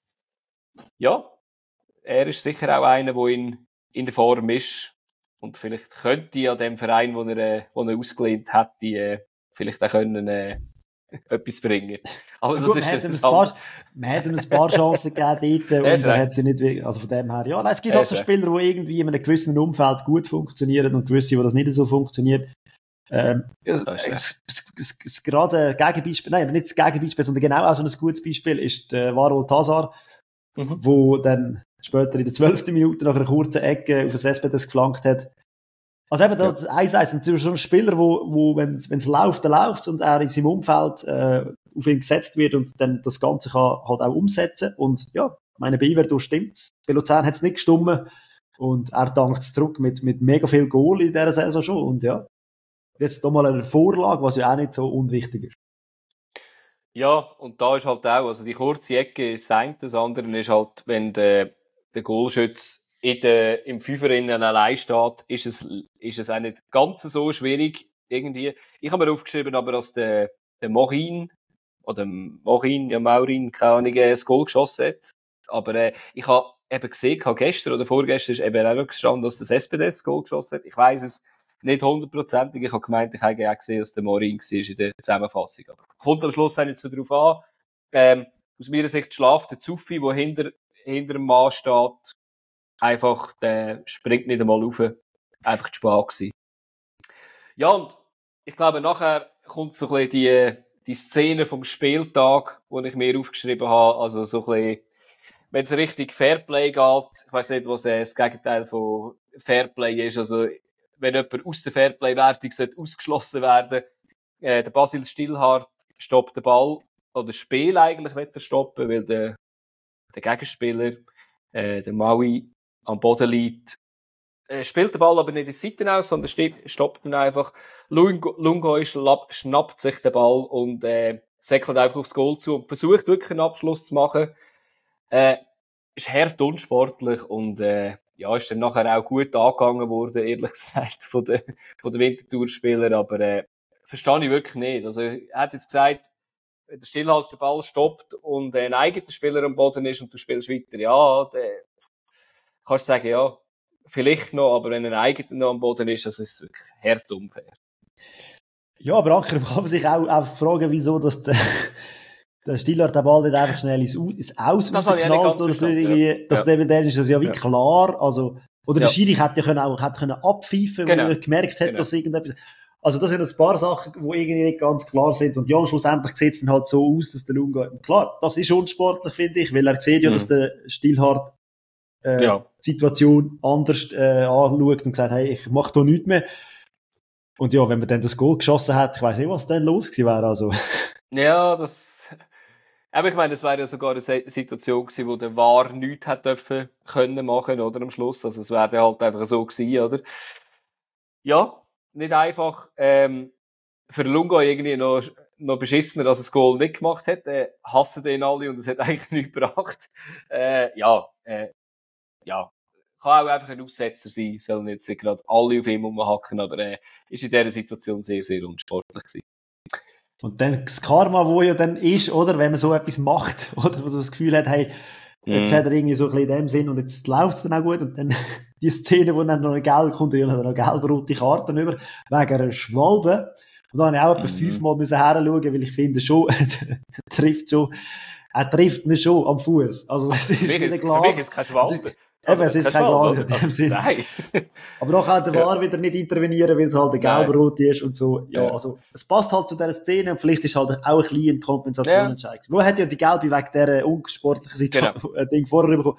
ja. Er ist sicher auch einer, der in, in der Form ist. Und vielleicht könnte an dem Verein, wo er, äh, wo er ausgelehnt hätte, äh, vielleicht auch können, äh, etwas bringen. Aber das gut, ist man, hat ihm ein paar, man hat ihm ein paar Chancen gegeben dort und er hat sie nicht, also von dem her, ja, nein, es gibt halt so Spieler, die irgendwie in einem gewissen Umfeld gut funktionieren und gewisse, wo das nicht so funktioniert. Ähm, es, es, es, es, es gerade Gegenbeispiel, nein, aber nicht das Gegenbeispiel, sondern genau auch so ein gutes Beispiel ist der Varol Tazar, mhm. wo dann später in der zwölften Minute nach einer kurzen Ecke auf das Cespedes geflankt hat. Also eben, das ja. eins eins ist so ein Spieler, wo, wo wenn es läuft, dann läuft und er in seinem Umfeld äh, auf ihn gesetzt wird und dann das Ganze kann halt auch umsetzen. Und ja, meine, bei Iverdon stimmt's. Bei Luzern hat es nicht gestimmt und er dankt zurück mit, mit mega viel Goal in dieser Saison schon. Und ja, jetzt da mal eine Vorlage, was ja auch nicht so unwichtig ist. Ja, und da ist halt auch, also die kurze Ecke ist das eine, das andere ist halt, wenn der, der Goalschütze in der, im Fünferinnen allein steht, ist es, ist es auch nicht ganz so schwierig, irgendwie. Ich habe mir aufgeschrieben, aber dass der, der Morin, oder Morin, ja Maurin, keine Ahnung, das Goal geschossen hat. Aber äh, ich habe eben gesehen, gestern oder vorgestern ist eben auch noch gestanden, dass das S P D das Goal geschossen hat. Ich weiss es nicht hundertprozentig. Ich habe gemeint, ich habe auch gesehen, dass der Morin war in der Zusammenfassung. Aber kommt am Schluss auch nicht so drauf an. Ähm, aus meiner Sicht schlaft der Zuffi, der hinter, hinter dem Mann steht, einfach, der springt nicht einmal rauf. Einfach zu spät gewesen. Ja, und ich glaube, nachher kommt so ein bisschen die, die Szene vom Spieltag, die ich mir aufgeschrieben habe. Also so ein bisschen, wenn es richtig Fairplay geht, ich weiss nicht, was äh, das Gegenteil von Fairplay ist. Also, wenn jemand aus der Fairplay-Wertung ausgeschlossen werden äh, der Basil Stillhardt stoppt den Ball, oder das Spiel eigentlich will er stoppen, weil der, der Gegenspieler, äh, der Maui, am Boden liegt. äh, spielt den Ball aber nicht in die Seiten aus, sondern steht, stoppt ihn einfach. Lungo schnappt sich den Ball und äh, säckelt einfach aufs Goal zu und versucht wirklich einen Abschluss zu machen. Äh, ist hart unsportlich und äh, ja, ist dann nachher auch gut angegangen worden, ehrlich gesagt, von den, von den Winterthur-Spielern, aber äh, verstehe ich wirklich nicht. Also, er hat jetzt gesagt, wenn der Stillhalt den Ball stoppt und ein eigener Spieler am Boden ist und du spielst weiter, ja, dann kannst du sagen, ja, vielleicht noch, aber wenn ein eigener noch am Boden ist, das ist wirklich hart unfair. Ja, aber Anker kann man sich auch, auch fragen, wieso dass der, der Stillhart den Ball nicht einfach schnell ins, ins Aus rausknallt oder so irgendwie. Ja. Das, ja. Dann ist das ja wie ja. klar. Also, oder ja. der Schiri hätte ja können auch hätte können abpfeifen, genau. weil er gemerkt hat, genau. dass irgendetwas. Also, das sind ein paar Sachen, die irgendwie nicht ganz klar sind. Und ja, schlussendlich sieht es dann halt so aus, dass der Lungo. Klar, das ist unsportlich, finde ich, weil er sieht ja, mhm. dass der Stillhart äh, ja. die Situation anders äh, anschaut und sagt, hey, ich mache da nichts mehr. Und ja, wenn man dann das Goal geschossen hat, ich weiss nicht, was dann los gewesen wäre. Also. Ja, das. Aber ich meine, das wäre ja sogar eine Situation gewesen, wo der V A R nichts hätte dürfen können machen, oder am Schluss. Also es wäre halt einfach so gewesen, oder? Ja, nicht einfach. Ähm, für Lungo irgendwie noch, noch beschissener, dass er das Goal nicht gemacht hat. Äh, hassen den alle und es hat eigentlich nichts gebracht. Äh, ja, äh, ja. Kann auch einfach ein Aussetzer sein, sollen jetzt nicht gerade alle auf ihm umhacken, aber äh, ist in dieser Situation sehr, sehr unsportlich gewesen. Und dann das Karma, wo ja dann ist, oder, wenn man so etwas macht, oder, wo so das Gefühl hat, hey, jetzt mm. hat er irgendwie so ein bisschen in dem Sinn und jetzt läuft es dann auch gut und dann die Szene, wo dann noch eine gelbe kommt, und dann noch gelb-rote Karten über, wegen einer Schwalbe. Und dann habe ich auch etwa mm. fünfmal müssen heranschauen, weil ich finde schon, er trifft schon, er trifft ihn schon am Fuß. Also, das ist nicht ein Glas. Für mich ist es keine Schwalbe. Also, eben, es ist kein Glas in dem Sinn. Nein. Aber dann kann der V A R ja. wieder nicht intervenieren, weil es halt eine gelb-rot ist und so. Ja, ja, also, es passt halt zu dieser Szene und vielleicht ist halt auch ein bisschen Kompensation entscheidend. Ja. Wo hat ja die Gelbe wegen dieser unsportlichen Situation genau. Ding vorher bekommen?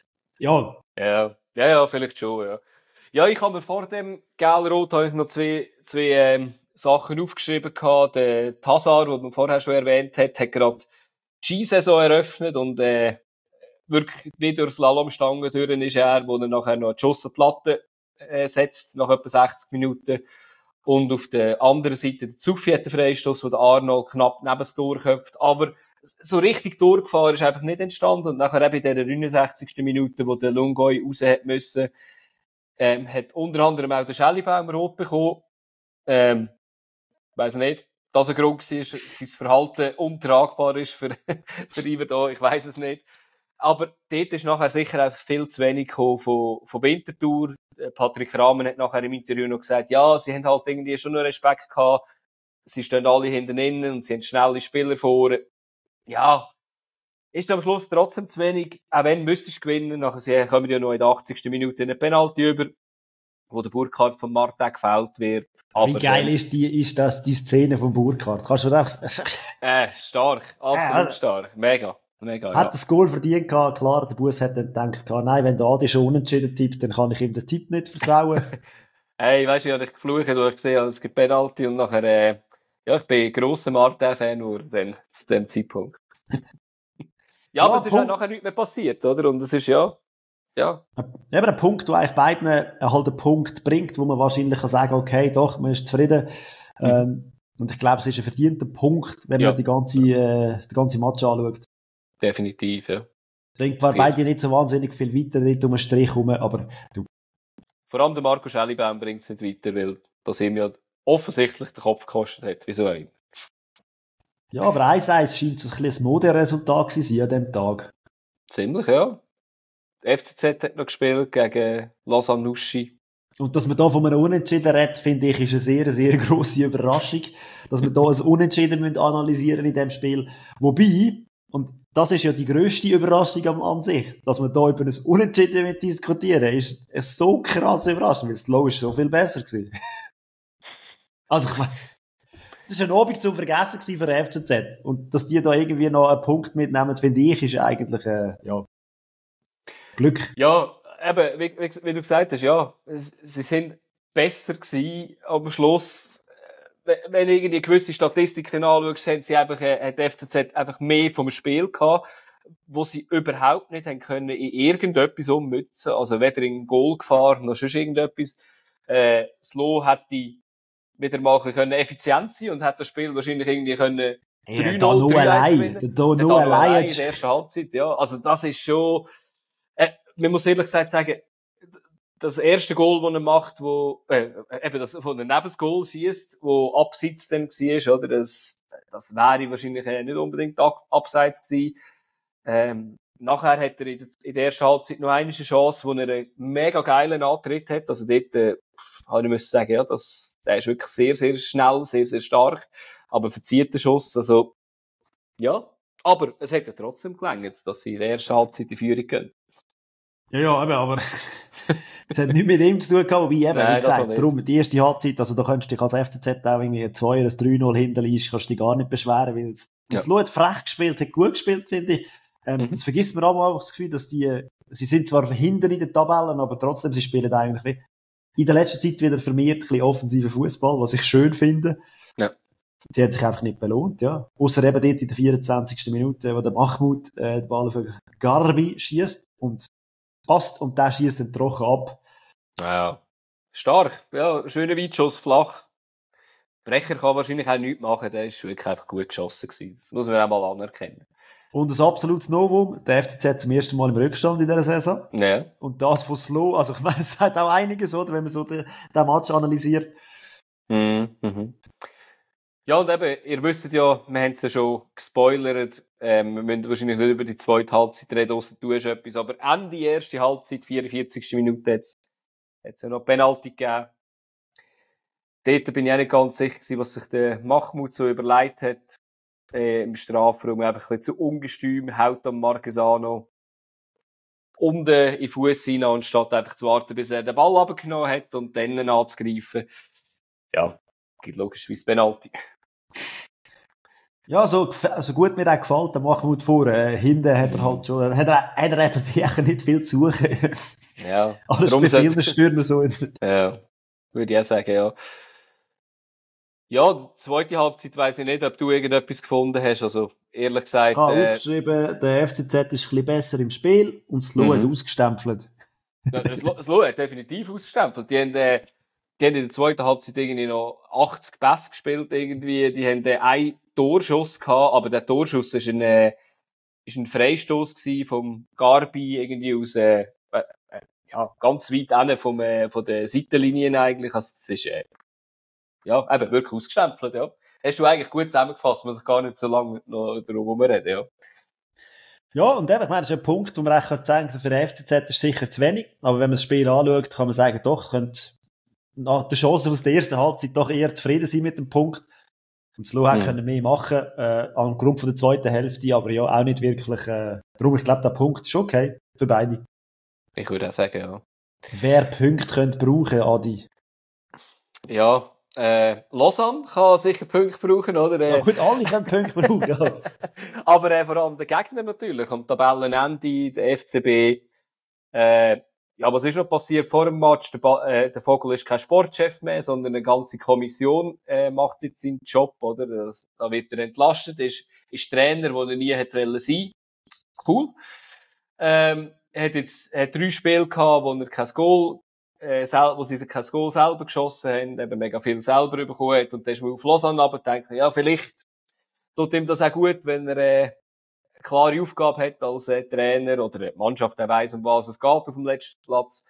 Ja. Ja. Ja, ja, vielleicht schon, ja. Ja, ich habe mir vor dem gelb-rot noch zwei, zwei ähm, Sachen aufgeschrieben gehabt. Der Hazard, den man vorher schon erwähnt hat, hat gerade die Ski-Saison eröffnet und äh, wirklich nicht durch Slalomstangen durch ist er, wo er nachher noch eine Schuss an die Latte äh, setzt, nach etwa sechzig Minuten. Und auf der anderen Seite der Zuffi hat den Freistoß, wo der Arnold knapp neben das Tor köpft. Aber so richtig durchgefahren ist einfach nicht entstanden. Und nachher eben in der neunundsechzigsten Minute, wo der Lungoy raus hat müssen, ähm, hat unter anderem auch der Schellibaum rot bekommen. Ähm, weiss nicht, dass ein Grund war, sein Verhalten untragbar ist für, für ihn da, ich weiss es nicht. Aber dort ist nachher sicher auch viel zu wenig von, von Winterthur. Patrick Rahmen hat nachher im Interview noch gesagt, ja, sie haben halt irgendwie schon noch Respekt gehabt. Sie stehen alle hinten innen und sie haben schnelle Spieler vor. Ja, ist am Schluss trotzdem zu wenig. Auch wenn müsstest du gewinnen, nachher sie kommen ja noch in der achtzigsten Minute eine Penalty über, wo der Burkhardt von Martin gefällt wird. Aber wie geil dann, ist, die, ist das die Szene von Burkhardt? Kannst du das? äh, stark, absolut äh, stark, mega. Mega, hat ja. das Goal verdient gehabt, klar, der Bus hat dann gedacht, nein, wenn der Adi schon unentschieden tippt, dann kann ich ihm den Tipp nicht versauen. Hey, weißt du, ich habe dich geflucht, als ich gesehen habe, es gibt Penalty und nachher, äh, ja, ich bin ein grosser Martin-Fan nur dann, zu dem Zeitpunkt. ja, ja, aber es ist auch nachher nichts mehr passiert, oder? Und es ist ja, ja. Eben ein Punkt, der eigentlich beiden halt einen Punkt bringt, wo man wahrscheinlich kann sagen, okay, doch, man ist zufrieden. Mhm. Ähm, und ich glaube, es ist ein verdienter Punkt, wenn ja. man die ganze, äh, die ganze Match anschaut. Definitiv, ja. Es bringt zwar beide nicht so wahnsinnig viel weiter, nicht um einen Strich herum, aber du. Vor allem der Marco Schellibaum bringt es nicht weiter, weil das ihm ja offensichtlich den Kopf gekostet hat. Wieso auch immer. Ja, aber eins eins scheint so ein bisschen ein Moderesultat zu sein an diesem Tag. Ziemlich, ja. Der F C Z hat noch gespielt gegen Lausanne Nuschi. Und dass man da von einem Unentschieden redet, finde ich, ist eine sehr, sehr grosse Überraschung. Dass wir da ein Unentschieden analysieren in diesem Spiel. Wobei, und das ist ja die grösste Überraschung an, an sich, dass wir da über ein Unentschieden mit diskutieren, ist eine so krasse Überraschung, weil das logisch so viel besser war. Also, ich meine, das war ein Abend zum Vergessen für den F C Z. Und dass die da irgendwie noch einen Punkt mitnehmen, finde ich, ist eigentlich, äh, ja, Glück. Ja, eben, wie, wie, wie du gesagt hast, ja, sie sind besser gewesen am Schluss. Wenn du irgendwie gewisse Statistiken anschaust, haben sie einfach, hat der F C Z einfach mehr vom Spiel gehabt. wo sie überhaupt nicht haben können in irgendetwas ummützen, also weder in Goalgefahr noch sonst irgendetwas. Äh, Slo hätte wieder mal ein bisschen effizient sein und hat das Spiel wahrscheinlich irgendwie können ja, da nur allein, da nur allein in der ersten Halbzeit, ja. Also das ist schon, äh, man muss ehrlich gesagt sagen, das erste Goal, das er macht, wo, äh, eben das, wo er neben das Goal schießt, wo abseits dann war, oder, das, das wäre wahrscheinlich nicht unbedingt abseits gewesen. Ähm, nachher hat er in der, in der ersten Halbzeit noch eine Chance, wo er einen mega geilen Antritt hat. Also dort, äh, habe ich müssen sagen, ja, das, der ist wirklich sehr, sehr schnell, sehr, sehr stark, aber verzieht den Schuss, also, ja. Aber es hat ja trotzdem gelangt, dass sie in der ersten Halbzeit die Führung gehen. Ja, ja, aber es hat nichts mit ihm zu tun gehabt, wie eben, Nein, wie gesagt, darum, die erste Halbzeit, also da könntest du dich als F C Z auch irgendwie ein zwei oder ein drei null hinterliest, kannst du dich gar nicht beschweren, weil es, ja. Das Lo hat frech gespielt, hat gut gespielt, finde ich. Ähm, mhm. Das vergisst man auch das Gefühl, dass die, sie sind zwar hinten in den Tabellen, aber trotzdem, sie spielen eigentlich in der letzten Zeit wieder vermehrt ein bisschen offensiven Fußball, was ich schön finde. Ja. Sie hat sich einfach nicht belohnt, ja. Ausser eben dort in der vierundzwanzigsten Minute, wo der Mahmoud äh, den Ball für Garbi schießt und passt und der schießt dann trocken ab. Ja, stark. Ja, schöner Weitschuss, flach. Brecher kann wahrscheinlich auch nichts machen, der ist wirklich einfach gut geschossen gewesen. Das muss man auch mal anerkennen. Und ein absolutes Novum, der F C Z zum ersten Mal im Rückstand in dieser Saison. Ja. Und das von Slo, also ich meine, es hat auch einiges, oder, wenn man so den, den Match analysiert. Mhm. Ja, und eben, ihr wisst ja, wir haben es ja schon gespoilert, ähm, wir müssen wahrscheinlich nicht über die zweite Halbzeit reden, ausser du hast etwas, aber Ende erste Halbzeit, vierundvierzigste Minute, hat es ja noch Penalty gegeben. Dort bin ich auch nicht ganz sicher gewesen, was sich der Mahmoud so überlegt hat, äh, im Strafraum, einfach ein bisschen zu ungestüm, haut am Marquesano unten in den Fuß hinein, anstatt einfach zu warten, bis er den Ball runtergenommen hat und dann anzugreifen. Ja, gibt logischerweise Penalty. Ja, so, also gut mir auch gefällt, der Mahmoud vor. Äh, hinten hat er halt schon, hat er, hat er eben nicht viel zu suchen. Ja. Aber das ist bei vielen Stürmern so. Ja, würde ich auch sagen, ja. Ja, die zweite Halbzeit weiss ich nicht, ob du irgendetwas gefunden hast. Also, ehrlich gesagt. Ich habe äh, aufgeschrieben, der F C Z ist ein bisschen besser im Spiel und das Lo mhm. hat ausgestempelt. Ja, das Lo hat definitiv ausgestempelt. Die haben, äh, die haben in der zweiten Halbzeit irgendwie noch achtzig Pässe gespielt, irgendwie. Die haben äh, einen Torschuss gehabt, aber der Torschuss ist ein, äh, ist ein Freistoß gewesen vom Garbi, irgendwie aus, äh, äh, ja, ganz weit hinten vom, äh, von den Seitenlinien eigentlich. Also, das ist, äh, ja, eben wirklich ausgestempelt, ja. Hast du eigentlich gut zusammengefasst, muss ich gar nicht so lange noch darum reden, ja. Ja, und eben, ich meine, das ist ein Punkt, wo man echt sagen kann, für den F C Z ist sicher zu wenig. Aber wenn man das Spiel anschaut, kann man sagen, doch, könnte nach der Chance aus der ersten Halbzeit doch eher zufrieden sein mit dem Punkt. Und Slo mhm. können mehr machen, äh, aufgrund von der zweiten Hälfte, aber ja, auch nicht wirklich, äh, darum, ich glaube, der Punkt ist okay für beide. Ich würde auch sagen, ja. Wer Punkte könnte brauchen, Adi? Ja, äh, Lausanne kann sicher Punkte brauchen, oder? Ja gut, alle können Punkte brauchen, ja. Aber äh, vor allem der Gegner natürlich, am Tabellenende, der F C B. Äh, ja, was ist noch passiert vor dem Match? Der, ba äh, der Vogel ist kein Sportchef mehr, sondern eine ganze Kommission äh, macht jetzt seinen Job, oder? Das, da wird er entlastet, ist, ist Trainer, der er nie hätte wollen sein. Cool. Ähm, er hat jetzt er hat drei Spiele gehabt, wo er kein Goal Äh, wo sie kein Goal selber geschossen haben, eben mega viel selber bekommen hat. Und dann ist man auf Lausanne aber denkt, ja, vielleicht tut ihm das auch gut, wenn er äh, eine klare Aufgabe hat als äh, Trainer oder die Mannschaft auch weiss, um was es geht auf dem letzten Platz.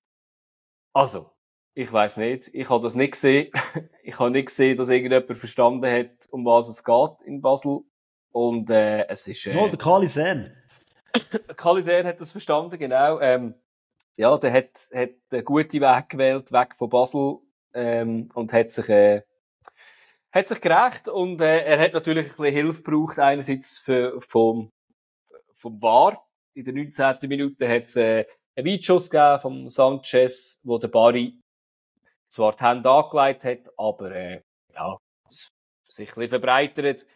Also, ich weiss nicht. Ich habe das nicht gesehen. Ich habe nicht gesehen, dass irgendjemand verstanden hat, um was es geht in Basel. Und äh, es ist... Äh, no, der Kali Sen. Kali Sen hat das verstanden, genau. Ähm, Ja, der hat, hat einen guten Weg gewählt, weg von Basel, ähm, und hat sich, äh, hat sich gerecht und, äh, er hat natürlich ein bisschen Hilfe gebraucht, einerseits für, vom, vom V A R. In der neunzehnten Minute hat es, äh, einen Weitschuss gegeben vom Sanchez, wo der Barry zwar die Hände angelegt hat, aber, äh, ja, sich ein bisschen verbreitert.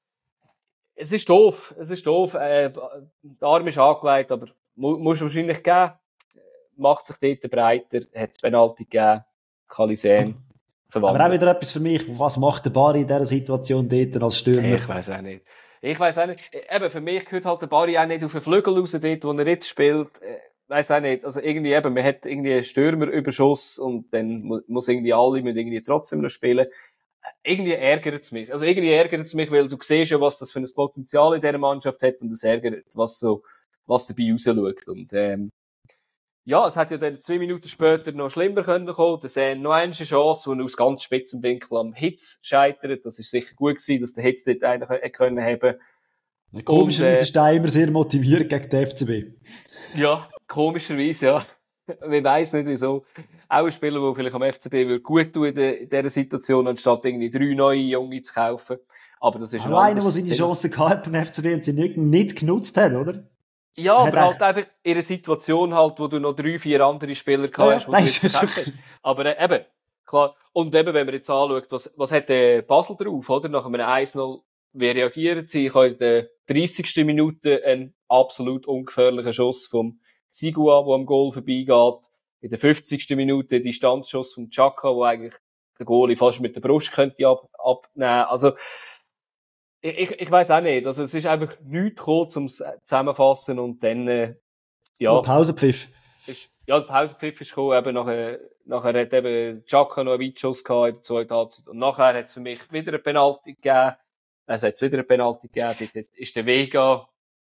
Es ist doof, es ist doof, äh, der Arm ist angelegt, aber mu muss wahrscheinlich geben. Macht sich dort breiter, hat es Penalty gegeben, Kalisen verwandelt. Aber auch wieder etwas für mich, was macht der Bari in dieser Situation dort als Stürmer? Ich weiss auch nicht. Ich weiss auch nicht. Eben, für mich gehört halt der Barry auch nicht auf den Flügel raus, dort, wo er jetzt spielt. Äh, weiss auch nicht. Also irgendwie eben, man hat irgendwie einen Stürmerüberschuss und dann mu- muss irgendwie alle mit irgendwie trotzdem noch spielen. Irgendwie ärgert es mich. Also irgendwie ärgert es mich, weil du siehst ja, was das für ein Potenzial in dieser Mannschaft hat und es ärgert, was so, was dabei rausschaut. Und, ähm, ja, es hätte ja dann zwei Minuten später noch schlimmer können kommen. Da sehen noch eine Chance, wo er aus ganz spitzem Winkel am Hitz scheitert. Das ist sicher gut gewesen, dass der Hitz dort eigentlich hätte können haben. Und, Komischerweise äh, ist er immer sehr motiviert gegen den F C B. ja, komischerweise, ja. Ich weiss nicht wieso. Auch ein Spieler, der vielleicht am F C B würde gut tun in der- in dieser Situation, anstatt irgendwie drei neue Junge zu kaufen. Aber das ist ein Auch einer, der anderes seine Thema. Chance gehabt hat beim F C B und sie nicht, nicht genutzt hat, oder? Ja, Er hat aber halt eigentlich- einfach in einer Situation halt, wo du noch drei, vier andere Spieler gehabt Ja, ja, hast, wo nein, du jetzt ist schon- verkauft hast. Aber äh, eben, klar. Und eben, wenn man jetzt anschaut, was, was hat der Basel drauf, oder? Nach einem eins null, wie reagieren sie? Ich habe in der dreißigsten Minute einen absolut ungefährlichen Schuss vom Sigua, der am Goal vorbeigeht. In der fünfzigsten Minute einen Distanzschuss vom Chaka, wo eigentlich der Goalie fast mit der Brust könnte ab, abnehmen. Also, ich, ich, ich weiss auch nicht. Also, es ist einfach nichts gekommen zum Zusammenfassen und dann, äh, Oh, ja, Pausenpfiff. ist, ja, der Pausenpfiff ist gekommen, eben nachher, nachher hat eben Chaka noch einen Weitschuss gehabt in der zweiten Halbzeit. Und nachher hat es für mich wieder eine Penalty gegeben. Es hat wieder eine Penalty gegeben. Dort ist der Vega,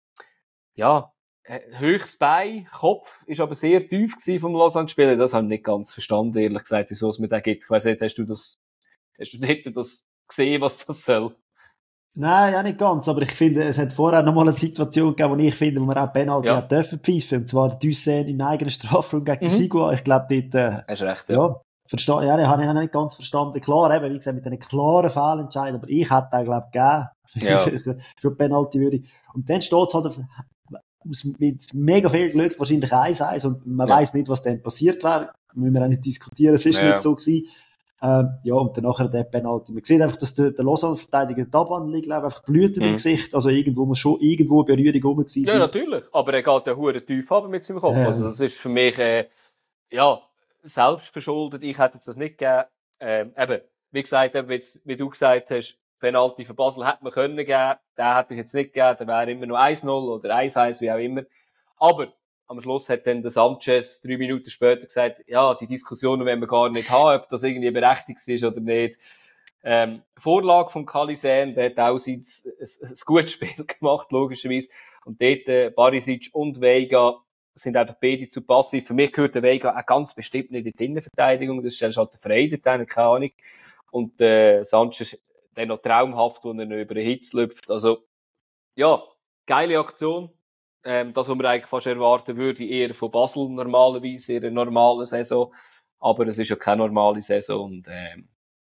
ja, äh, höchst bei, Kopf, ist aber sehr tief gewesen vom Lausanne-Spieler. Das habe ich nicht ganz verstanden, ehrlich gesagt, wieso es mir da gibt. Ich weiss nicht, hast du das, hast du dort das gesehen, was das soll? Nein, ja nicht ganz, aber ich finde, es hat vorher noch mal eine Situation gegeben, wo ich finde, wo man auch Penalty Ja. hat dürfen pfeifen, und zwar der Dussen im eigenen Strafraum gegen Mhm. den Sigua. Ich glaube, dort, äh, Hast recht, ja. ja, verstehe, ja, habe ich auch nicht ganz verstanden. Klar, eben, wie gesagt, mit einem klaren Fehlentscheid, aber ich hätte den, glaube ich, gegeben. Ja. Für Penalty würde ich. Und dann steht es halt auf, aus, mit mega viel Glück wahrscheinlich eins eins und man Ja. weiß nicht, was dann passiert wäre. Müssen wir auch nicht diskutieren, es ist Ja. nicht so gewesen. Ähm, ja, und dann nachher der Penalty. Man sieht einfach, dass der, der Lausanne-Verteidiger die Abhandlung einfach blutet Mhm. im Gesicht. Also irgendwo muss schon irgendwo eine Berührung rum gewesen Ja, sein. natürlich. Aber er geht ja hure tief runter mit seinem Kopf. Ja. Also das ist für mich, äh, ja, selbstverschuldet. Ich hätte jetzt das nicht gegeben. Ähm, eben, wie gesagt, eben, wie, jetzt- wie du gesagt hast, Penalty für Basel hätte man können geben. Den hätte ich jetzt nicht gegeben. Der wäre immer noch eins null oder eins eins, wie auch immer. Aber am Schluss hat dann der Sanchez drei Minuten später gesagt, ja, die Diskussionen wollen wir gar nicht haben, ob das irgendwie berechtigt ist oder nicht. Ähm, Vorlage von Kalisen, der hat auch sein, ein, ein gutes Spiel gemacht, logischerweise. Und dort, äh, Barisic und Veiga sind einfach beide zu passiv. Für mich gehört der Veiga auch ganz bestimmt nicht in die Innenverteidigung. Das ist halt der Freude, keine Ahnung. Und, äh, Sanchez, dann noch traumhaft, wo er noch über den Hitz läuft. Also, ja, geile Aktion. Ähm, das, was man eigentlich fast erwarten würde, eher von Basel normalerweise, in einer normalen Saison. Aber es ist ja keine normale Saison und, ähm,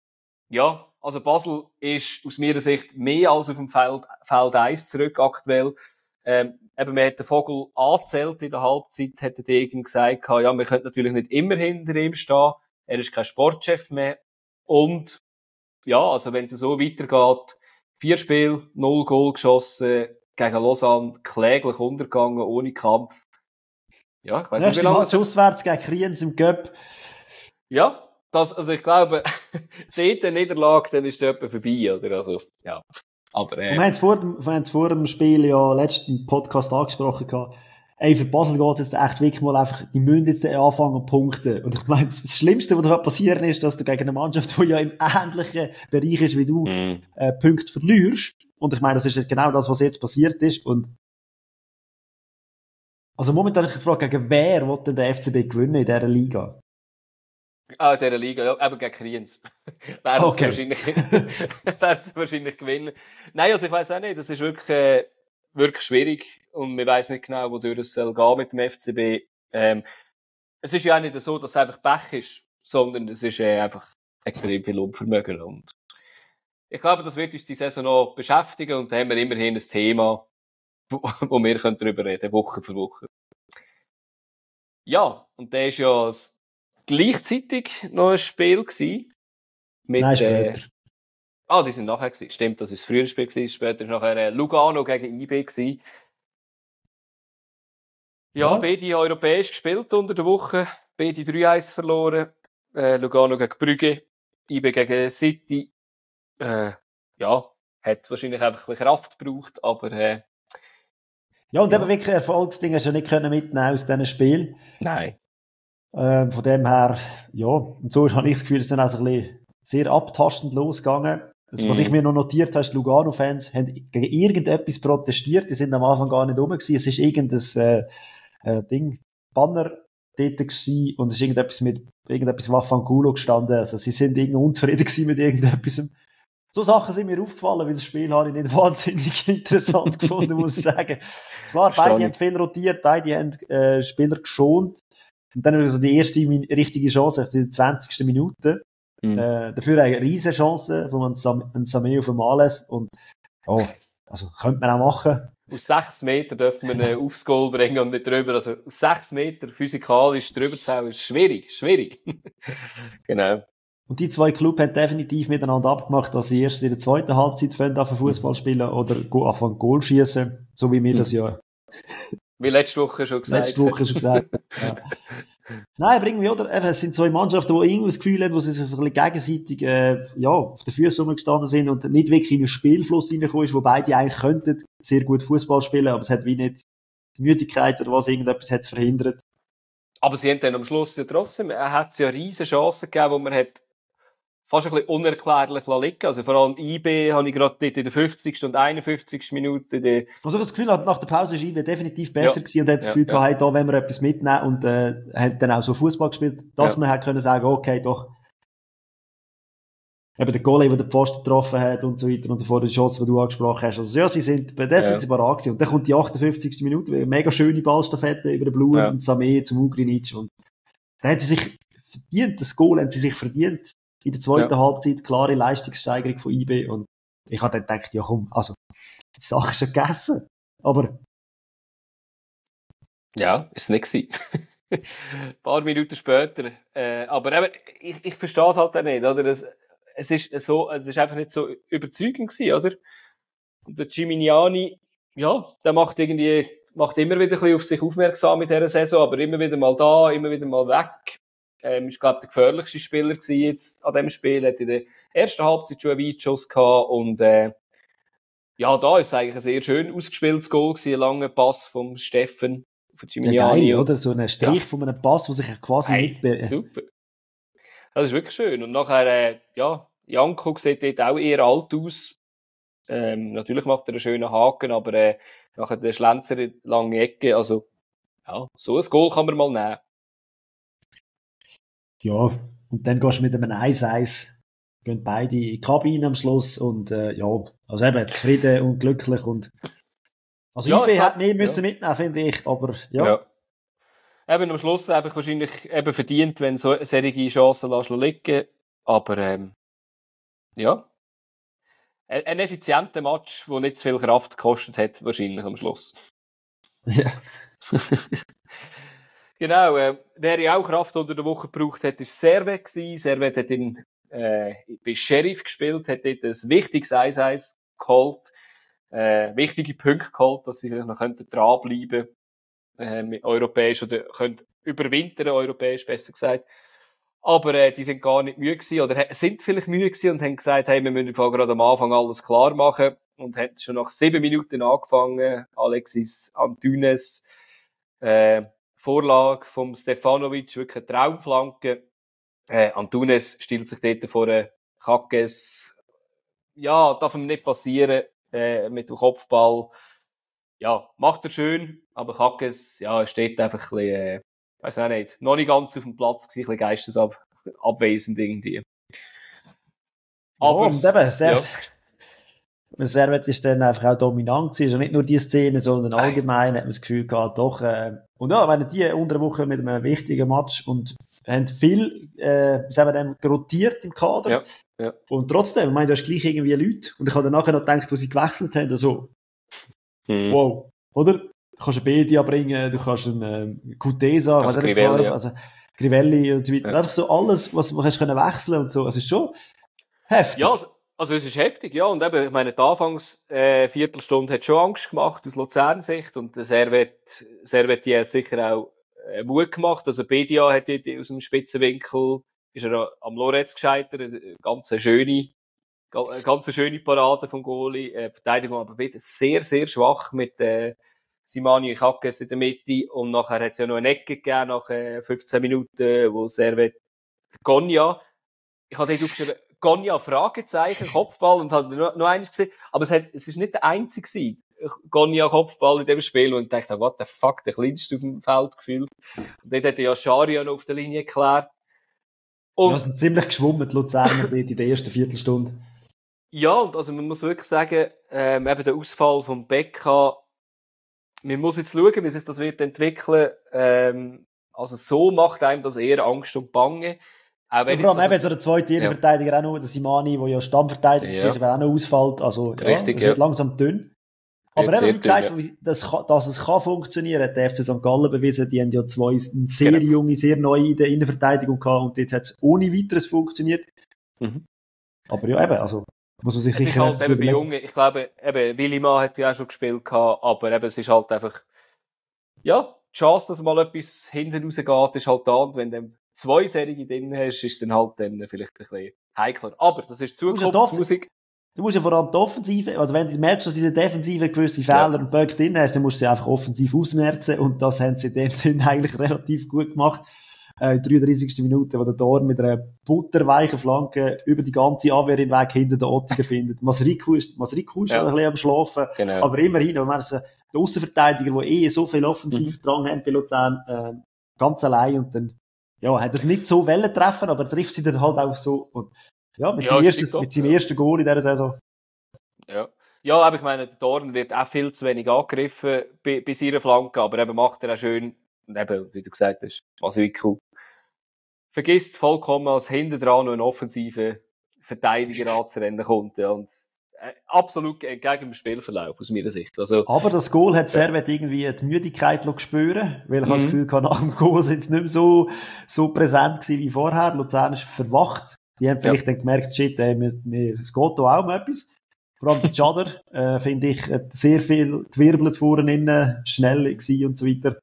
ja, also Basel ist aus meiner Sicht mehr als auf dem Feld, Feld eins zurück aktuell. Ähm, eben, man hat den Vogel angezählt in der Halbzeit, hat der Degen gesagt, ja, wir können natürlich nicht immer hinter ihm stehen. Er ist kein Sportchef mehr. Und, ja, also wenn es so weitergeht, vier Spiele, null Goal geschossen, gegen Lausanne kläglich untergegangen, ohne Kampf. Ja, ich weiss nicht, wie Nächste lange Match das... auswärts gegen Kriens im Göpp. Ja, das, also ich glaube, dort eine Niederlage, dann ist es etwa vorbei, oder? Also, ja. Aber, äh, Und wir haben es vor, dem- wir haben es vor dem Spiel ja letzten Podcast angesprochen gehabt. Ey, für Basel geht es jetzt echt wirklich mal einfach, die müssen jetzt anfangen zu punkten. Und ich meine, das Schlimmste, was da passieren ist, dass du gegen eine Mannschaft, die ja im ähnlichen Bereich ist wie du, mm. äh, Punkte verlierst. Und ich meine, das ist jetzt genau das, was jetzt passiert ist. Und also momentan habe ich gefragt, gegen wer will denn der F C B gewinnen in dieser Liga? Ah, in dieser Liga, ja, eben gegen Kriens. werden sie Okay. wahrscheinlich, werden sie wahrscheinlich gewinnen. Nein, also ich weiss auch nicht, das ist wirklich, äh, wirklich schwierig und man weiss nicht genau, wodurch es soll gehen mit dem F C B. Ähm, es ist ja auch nicht so, dass es einfach Pech ist, sondern es ist äh, einfach extrem viel Unvermögen und ich glaube, das wird uns die Saison noch beschäftigen und da haben wir immerhin ein Thema, wo, wo wir können darüber reden, Woche für Woche. Ja, und da ist ja s- gleichzeitig noch ein Spiel gewesen. Mit, Nein, äh, später. ah, die sind nachher gewesen. Stimmt, das ist das frühere Spiel gewesen. Später war nachher äh, Lugano gegen I B gewesen. Ja, Ja. beide europäisch gespielt unter der Woche. Beide drei eins verloren. Äh, Lugano gegen Brügge. I B gegen City. Äh, ja, hat wahrscheinlich einfach ein bisschen Kraft gebraucht, aber äh, Ja, und ja. eben wirklich Erfolgsdinge hast du nicht können mitnehmen aus diesem Spiel. Nein. Ähm, von dem her, ja, und so habe ich das Gefühl, es ist dann auch so ein bisschen sehr abtastend losgegangen. Also, was ich Mhm. mir noch notiert habe, ist, die Lugano-Fans haben gegen irgendetwas protestiert, die sind am Anfang gar nicht rum gewesen. Es ist irgendein äh, äh, Ding, Banner dort gewesen und es ist irgendetwas mit irgendetwas Waffangulo gestanden. Also sie sind irgendwie unzufrieden gewesen mit irgendetwas. So Sachen sind mir aufgefallen, weil das Spiel habe ich nicht wahnsinnig interessant gefunden, muss ich sagen. Klar, beide haben viel rotiert, beide haben äh, Spieler geschont. Und dann also die erste min- richtige Chance, die zwanzigste Minute. Mhm. Äh, dafür eine riesige Chance von einem Sameo von Males. Und oh, also könnte man auch machen. Aus sechs Metern dürfen wir ihn aufs Goal bringen und nicht drüber. Also aus sechs Metern physikalisch drüber zu hauen, ist schwierig, schwierig. Genau. Und die zwei Clubs haben definitiv miteinander abgemacht, dass sie erst in der zweiten Halbzeit anfangen Fußball spielen oder go- anfangen Goal schießen, so wie wir das ja Wie letzte Woche schon gesagt letzte Woche schon gesagt haben. Ja. Nein, aber irgendwie, oder? Eben, es sind zwei Mannschaften, die irgendwie das Gefühl haben, wo sie sich so ein bisschen gegenseitig äh, ja, auf den Füßen rumgestanden sind und nicht wirklich in einen Spielfluss reingekommen ist, wo beide eigentlich könnten sehr gut Fußball spielen, aber es hat wie nicht die Müdigkeit oder was, irgendetwas hat es verhindert. Aber sie haben dann am Schluss ja trotzdem, er hat es ja riesige Chancen gegeben, wo man hat fast ein bisschen unerklärlich liegen. Also vor allem I B habe ich gerade dort in der fünfzigsten und einundfünfzigsten Minute. Die... Also das Gefühl hat, nach der Pause ist I B definitiv besser ja. gewesen und hat das ja, Gefühl ja. gehabt, hey, da wollen wir etwas mitnehmen und äh, hat dann auch so Fußball gespielt, dass Ja. man hat können sagen, okay, doch eben der Goalie, der den Pfosten getroffen hat und so weiter und davor die Chance, die du angesprochen hast. Also ja, sie sind, bei der Ja. sind sie parat gewesen. Und dann kommt die achtundfünfzigste Minute, eine mega schöne Ballstaffette über den Blue Ja. und Samé zum Ugrinic und da haben sie sich verdient, das Goal haben sie sich verdient. In der zweiten Ja. Halbzeit klare Leistungssteigerung von I B und ich habe dann gedacht, ja komm, also die Sache ist schon gegessen. Aber Ja, ist es nicht gewesen. Ein paar Minuten später. Äh, aber eben, ich, ich verstehe es halt auch nicht, oder? Es, es, ist so, es ist einfach nicht so überzeugend gewesen, oder? Und der Gimignani, ja, der macht irgendwie, macht immer wieder ein bisschen auf sich aufmerksam in dieser Saison, aber immer wieder mal da, immer wieder mal weg. Ähm, ist, glaube ich, der gefährlichste Spieler gewesen jetzt an diesem Spiel. Hat in der ersten Halbzeit schon einen Weitschuss gehabt und, äh, ja, da ist eigentlich ein sehr schön ausgespieltes Goal gewesen, ein langer Pass vom Steffen, von ja Gimignani. geil, oder? So ein Strich Ja. von einem Pass, der sich quasi Hey, nicht... Be super. Das ist wirklich schön. Und nachher, äh, ja, Janko sieht dort auch eher alt aus. Ähm, natürlich macht er einen schönen Haken, aber äh, nachher der Schlenzer in die lange Ecke. Also, ja, so ein Goal kann man mal nehmen. Ja, und dann gehst du mit einem eins eins, gehen beide in die Kabine am Schluss und äh, ja, also eben zufrieden und glücklich und also Ja, I B ich hat glaub, mehr müssen ja. mitnehmen, finde ich, aber ja. Ja. Eben am Schluss einfach wahrscheinlich eben verdient, wenn so solche Chancen lassen liegen. Aber ähm, ja, ein, ein effizienter Match, der nicht zu viel Kraft gekostet hat, wahrscheinlich am Schluss. Ja. Genau, äh, wer ja auch Kraft unter der Woche gebraucht hat, war Servet gewesen. Servet hat in, äh, bei Sheriff gespielt, hat dort ein wichtiges eins eins geholt, äh, wichtige Punkte geholt, dass sie vielleicht noch dranbleiben können, äh, europäisch oder können überwintern, europäisch besser gesagt. Aber äh, die sind gar nicht müde gewesen, oder sind vielleicht müde gewesen und haben gesagt, hey, wir müssen gerade am Anfang alles klar machen und haben schon nach sieben Minuten angefangen. Alexis Antunes, äh, Vorlage vom Stefanovic, wirklich eine Traumflanke. Äh, Antunes stellt sich dort vor äh, Kackes. Ja, darf ihm nicht passieren, äh, mit dem Kopfball. Ja, macht er schön, aber Kackes, ja, steht einfach ein bisschen, äh, weiß auch nicht, noch nicht ganz auf dem Platz gewesen, ein bisschen geistesabwesend irgendwie. Ja, Aber, und eben, sehr, ja. Servet ist dann einfach auch dominant gewesen, also nicht nur die Szene, sondern allgemein hat man das Gefühl gehabt, doch, äh, und ja, wenn die unter der Woche mit einem wichtigen Match und haben viel, äh, sagen wir dem, rotiert im Kader. Ja, ja. Und trotzdem, ich meine, du hast gleich irgendwie Leute, und ich habe dann nachher noch gedacht, wo sie gewechselt haben, also, Hm. wow, oder? Du kannst einen Bedia bringen, du kannst einen äh, Kutesa, Also was Crivelli, ja. also Crivelli und so weiter. Ja. Einfach so alles, was man können wechseln und so. Also, es ist schon heftig. Ja, also, also es ist heftig, ja. Und eben, ich meine, die Anfangs äh, Viertelstunde hat schon Angst gemacht aus Luzern-Sicht. Und der Servet, Servet hat sicher auch äh, Mut gemacht. Also Bedia hat dort aus dem Spitzenwinkel, ist er am Loretz gescheitert. Eine ganz schöne, Eine ganz schöne Parade vom Goalie. Äh, Verteidigung aber wieder sehr, sehr schwach mit äh, Simani Kakes in der Mitte. Und nachher hat es ja noch eine Ecke gegeben, nach äh, fünfzehn Minuten, wo Servet Gonja. Ich habe dort aufgeschrieben, Gonja, Fragezeichen, Kopfball, und habe noch, noch eines gesehen. Aber es, hat, es ist nicht der einzige gewesen. Gonja Kopfball in dem Spiel. Und ich dachte, what the fuck, der kleinste auf dem Feld gefühlt. Und dort hat ja Scharia noch auf der Linie geklärt. Und ja, sind ziemlich geschwommen, die Luzerner in der ersten Viertelstunde. Ja, und also man muss wirklich sagen, ähm, eben der Ausfall von Becca, man muss jetzt schauen, wie sich das wird entwickeln. Ähm, also so macht einem das eher Angst und Bange. Auch wenn ja, vor allem eben so der zweite Innenverteidiger ja. auch noch, der Simani, der ja Stammverteidiger ja. ist, aber auch noch ausfällt. Also Richtig, ja, es wird ja. langsam dünn. Aber eben, wie gesagt, dünn, ja. dass, dass es kann funktionieren, hat der F C Sankt Gallen bewiesen. Die haben ja zwei sehr genau. junge, sehr neue in der Innenverteidigung gehabt und dort hat es ohne weiteres funktioniert. Mhm. Aber ja, eben, also muss man sich es sicher ist halt eben bei Jungen, ich glaube, eben, Willimann hat ja auch schon gespielt gehabt, aber eben, es ist halt einfach, ja, die Chance, dass mal etwas hinten rausgeht, ist halt da, und wenn du zwei Serien drin hast, ist dann halt dann vielleicht ein bisschen heikler. Aber das ist Zukunftsmusik. Du musst ja vor allem die Offensive, also wenn du merkst, dass du in der Defensive gewisse Fehler ja. und Böcke drin hast, dann musst du sie einfach offensiv ausmerzen, und das haben sie in dem Sinne eigentlich relativ gut gemacht. Äh, in der dreiunddreißigsten Minute, wo der Dorn mit einer butterweichen Flanke über die ganze Abwehr hinweg hinter den Ottiger findet. Masriku ist, Masriku ist ja. ein bisschen am Schlafen, genau. aber immerhin, wenn man es, der Aussenverteidiger, die eh so viel offensiv mhm. dran haben bei Luzern, äh, ganz allein, und dann, ja, hat er es nicht so wollen treffen, aber trifft sie dann halt auch so, und ja, mit, ja, seinem, ersten, mit seinem ja. ersten Goal in dieser Saison. Ja. Ja, aber ich meine, der Dorn wird auch viel zu wenig angegriffen bei, bei seiner Flanke, aber eben macht er auch schön, und eben, wie du gesagt hast, Masriku vergisst vollkommen, als hinten dran noch ein offensiver Verteidiger anzurennen kommt. Ja, und äh, absolut gegen den Spielverlauf, aus meiner Sicht. Also, aber das Goal hat Servet irgendwie die Müdigkeit gespürt, weil ich mhm. das Gefühl hatte, nach dem Goal sind sie nicht mehr so, so präsent gewesen wie vorher. Luzern ist verwacht. Die haben vielleicht ja. dann gemerkt, shit, ey, wir, wir, es geht da auch um etwas. Vor allem der Chader, äh, finde ich, hat sehr viel gewirbelt vorne innen, schnell gewesen und so weiter.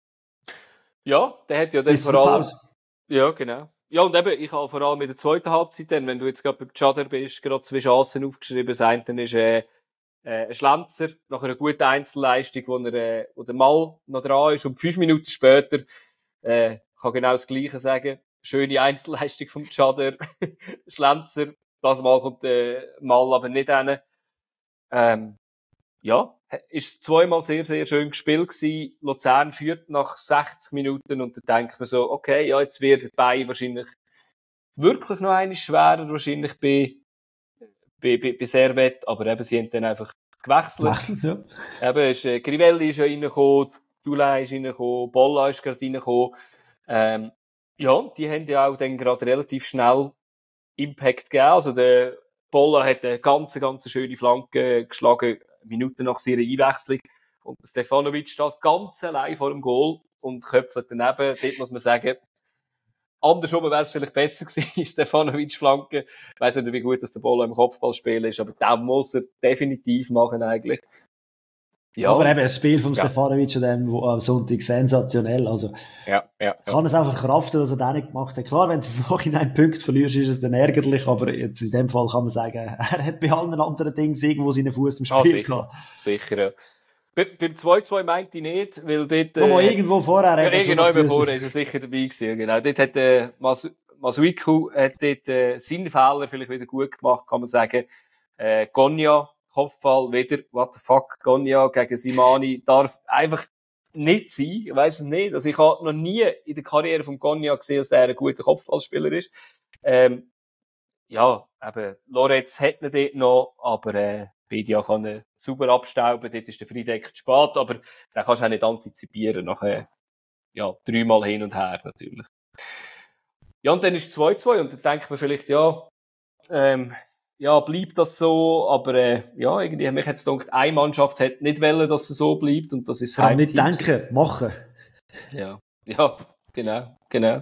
Ja, der hat ja dann vor allem... Ja, genau. Ja, und eben, ich habe vor allem in der zweiten Halbzeit dann, wenn du jetzt gerade beim Chader bist, gerade zwei Chancen aufgeschrieben. Das eine ist äh, äh, ein Schlenzer nach einer guten Einzelleistung, wo, er, äh, wo der Mal noch dran ist, und fünf Minuten später, äh, ich kann genau das Gleiche sagen, schöne Einzelleistung vom Chader, Schlenzer, das Mal kommt der äh, Mal aber nicht hin. Ähm, ja, ist zweimal sehr, sehr schön gespielt gewesen. Luzern führt nach sechzig Minuten, und dann denkt man so, okay, ja, jetzt wird der Bein wahrscheinlich wirklich noch einmal schwerer, wahrscheinlich bei, bei, bei, bei Servet, aber eben, sie haben dann einfach gewechselt. Gewechselt, ja. Eben, ist, äh, Crivelli ist ja reingekommen, Dulay ist reingekommen, Bolla ist gerade reingekommen. Ähm, ja, die haben ja auch dann gerade relativ schnell Impact gegeben. Also der Bolla hat eine ganz, ganz schöne Flanke geschlagen, Minuten nach seiner Einwechslung. Und Stefanovic steht ganz allein vor dem Goal und köpfelt daneben. Dort muss man sagen, andersrum wäre es vielleicht besser gewesen, Stefanovic Flanke. Ich weiss nicht, wie gut dass der Bolla im Kopfballspiel ist, aber den muss er definitiv machen eigentlich. Ja. Aber eben das Spiel von ja. Stefanovic am Sonntag sensationell. Also, ja, ja, ja. kann es einfach kraften, dass er das nicht gemacht hat. Klar, wenn du im Nachhinein Punkte verlierst, ist es dann ärgerlich, aber jetzt in dem Fall kann man sagen, er hat bei allen anderen Dingen irgendwo seinen Fuß im Spiel ah, sicher, gehabt. Sicher, ja. Be- beim zwei zwei meinte ich nicht, weil dort... Äh, oh, irgendwo vorher ja, irgendwo vorher ist er sicher dabei gewesen, genau. Dort hat äh, Mas- Masuiku hat dort äh, seinen Fehler vielleicht wieder gut gemacht, kann man sagen. Äh, Gonja, Kopfball, wieder, what the fuck, Gonja gegen Simani, darf einfach nicht sein, ich weiss es nicht. Also ich habe noch nie in der Karriere von Gonja gesehen, dass er ein guter Kopfballspieler ist. Ähm, ja, eben, Loretz hat ihn dort noch, aber äh, Bedia kann ihn sauber abstauben, dort ist der Friedeck zu spät, aber den kannst du auch nicht antizipieren, nachher, ja, dreimal hin und her natürlich. Ja, und dann ist es zwei zwei, und dann denkt man vielleicht, ja, ähm, ja, bleibt das so, aber äh, ja, irgendwie, mich hat es gedacht, eine Mannschaft hat nicht wollen, dass es so bleibt, und das ist Kann nicht denken, machen. Ja, ja, genau, genau.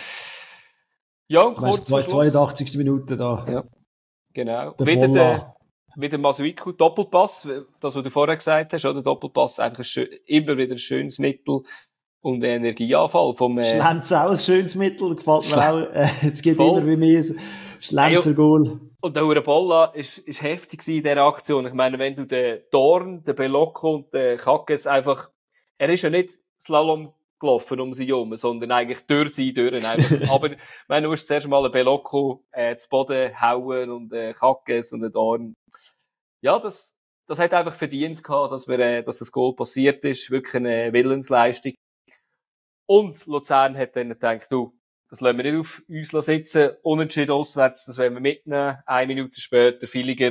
Ja, und kurz vor Schluss. zweiundachtzigste Minute da. Ja, genau. Der wieder der, wieder Masuiku, Doppelpass, das, was du vorher gesagt hast, oder? Doppelpass, einfach ein schön, immer wieder ein schönes Mittel. und Energieanfall vom... Äh, Schlenz auch ein schönes Mittel, gefällt mir auch. Äh, es gibt Voll. immer wie mehr Schlenzer-Goal. Und der Urabolla ist, ist heftig in dieser Aktion. Ich meine, wenn du den Dorn, den Belocco und den Kackes einfach... Er ist ja nicht Slalom gelaufen um sie herum, sondern eigentlich durch sie durch. Einfach. Aber ich meine, du musst zuerst mal einen Belocco äh, zu Boden hauen und einen Kackes und einen Dorn. Ja, das, das hat einfach verdient gehabt, dass, wir, äh, dass das Goal passiert ist. Wirklich eine Willensleistung. Und Luzern hat dann gedacht, du, das lassen wir nicht auf uns sitzen, unentschieden auswärts, das werden wir mitnehmen. Eine Minute später, Villiger,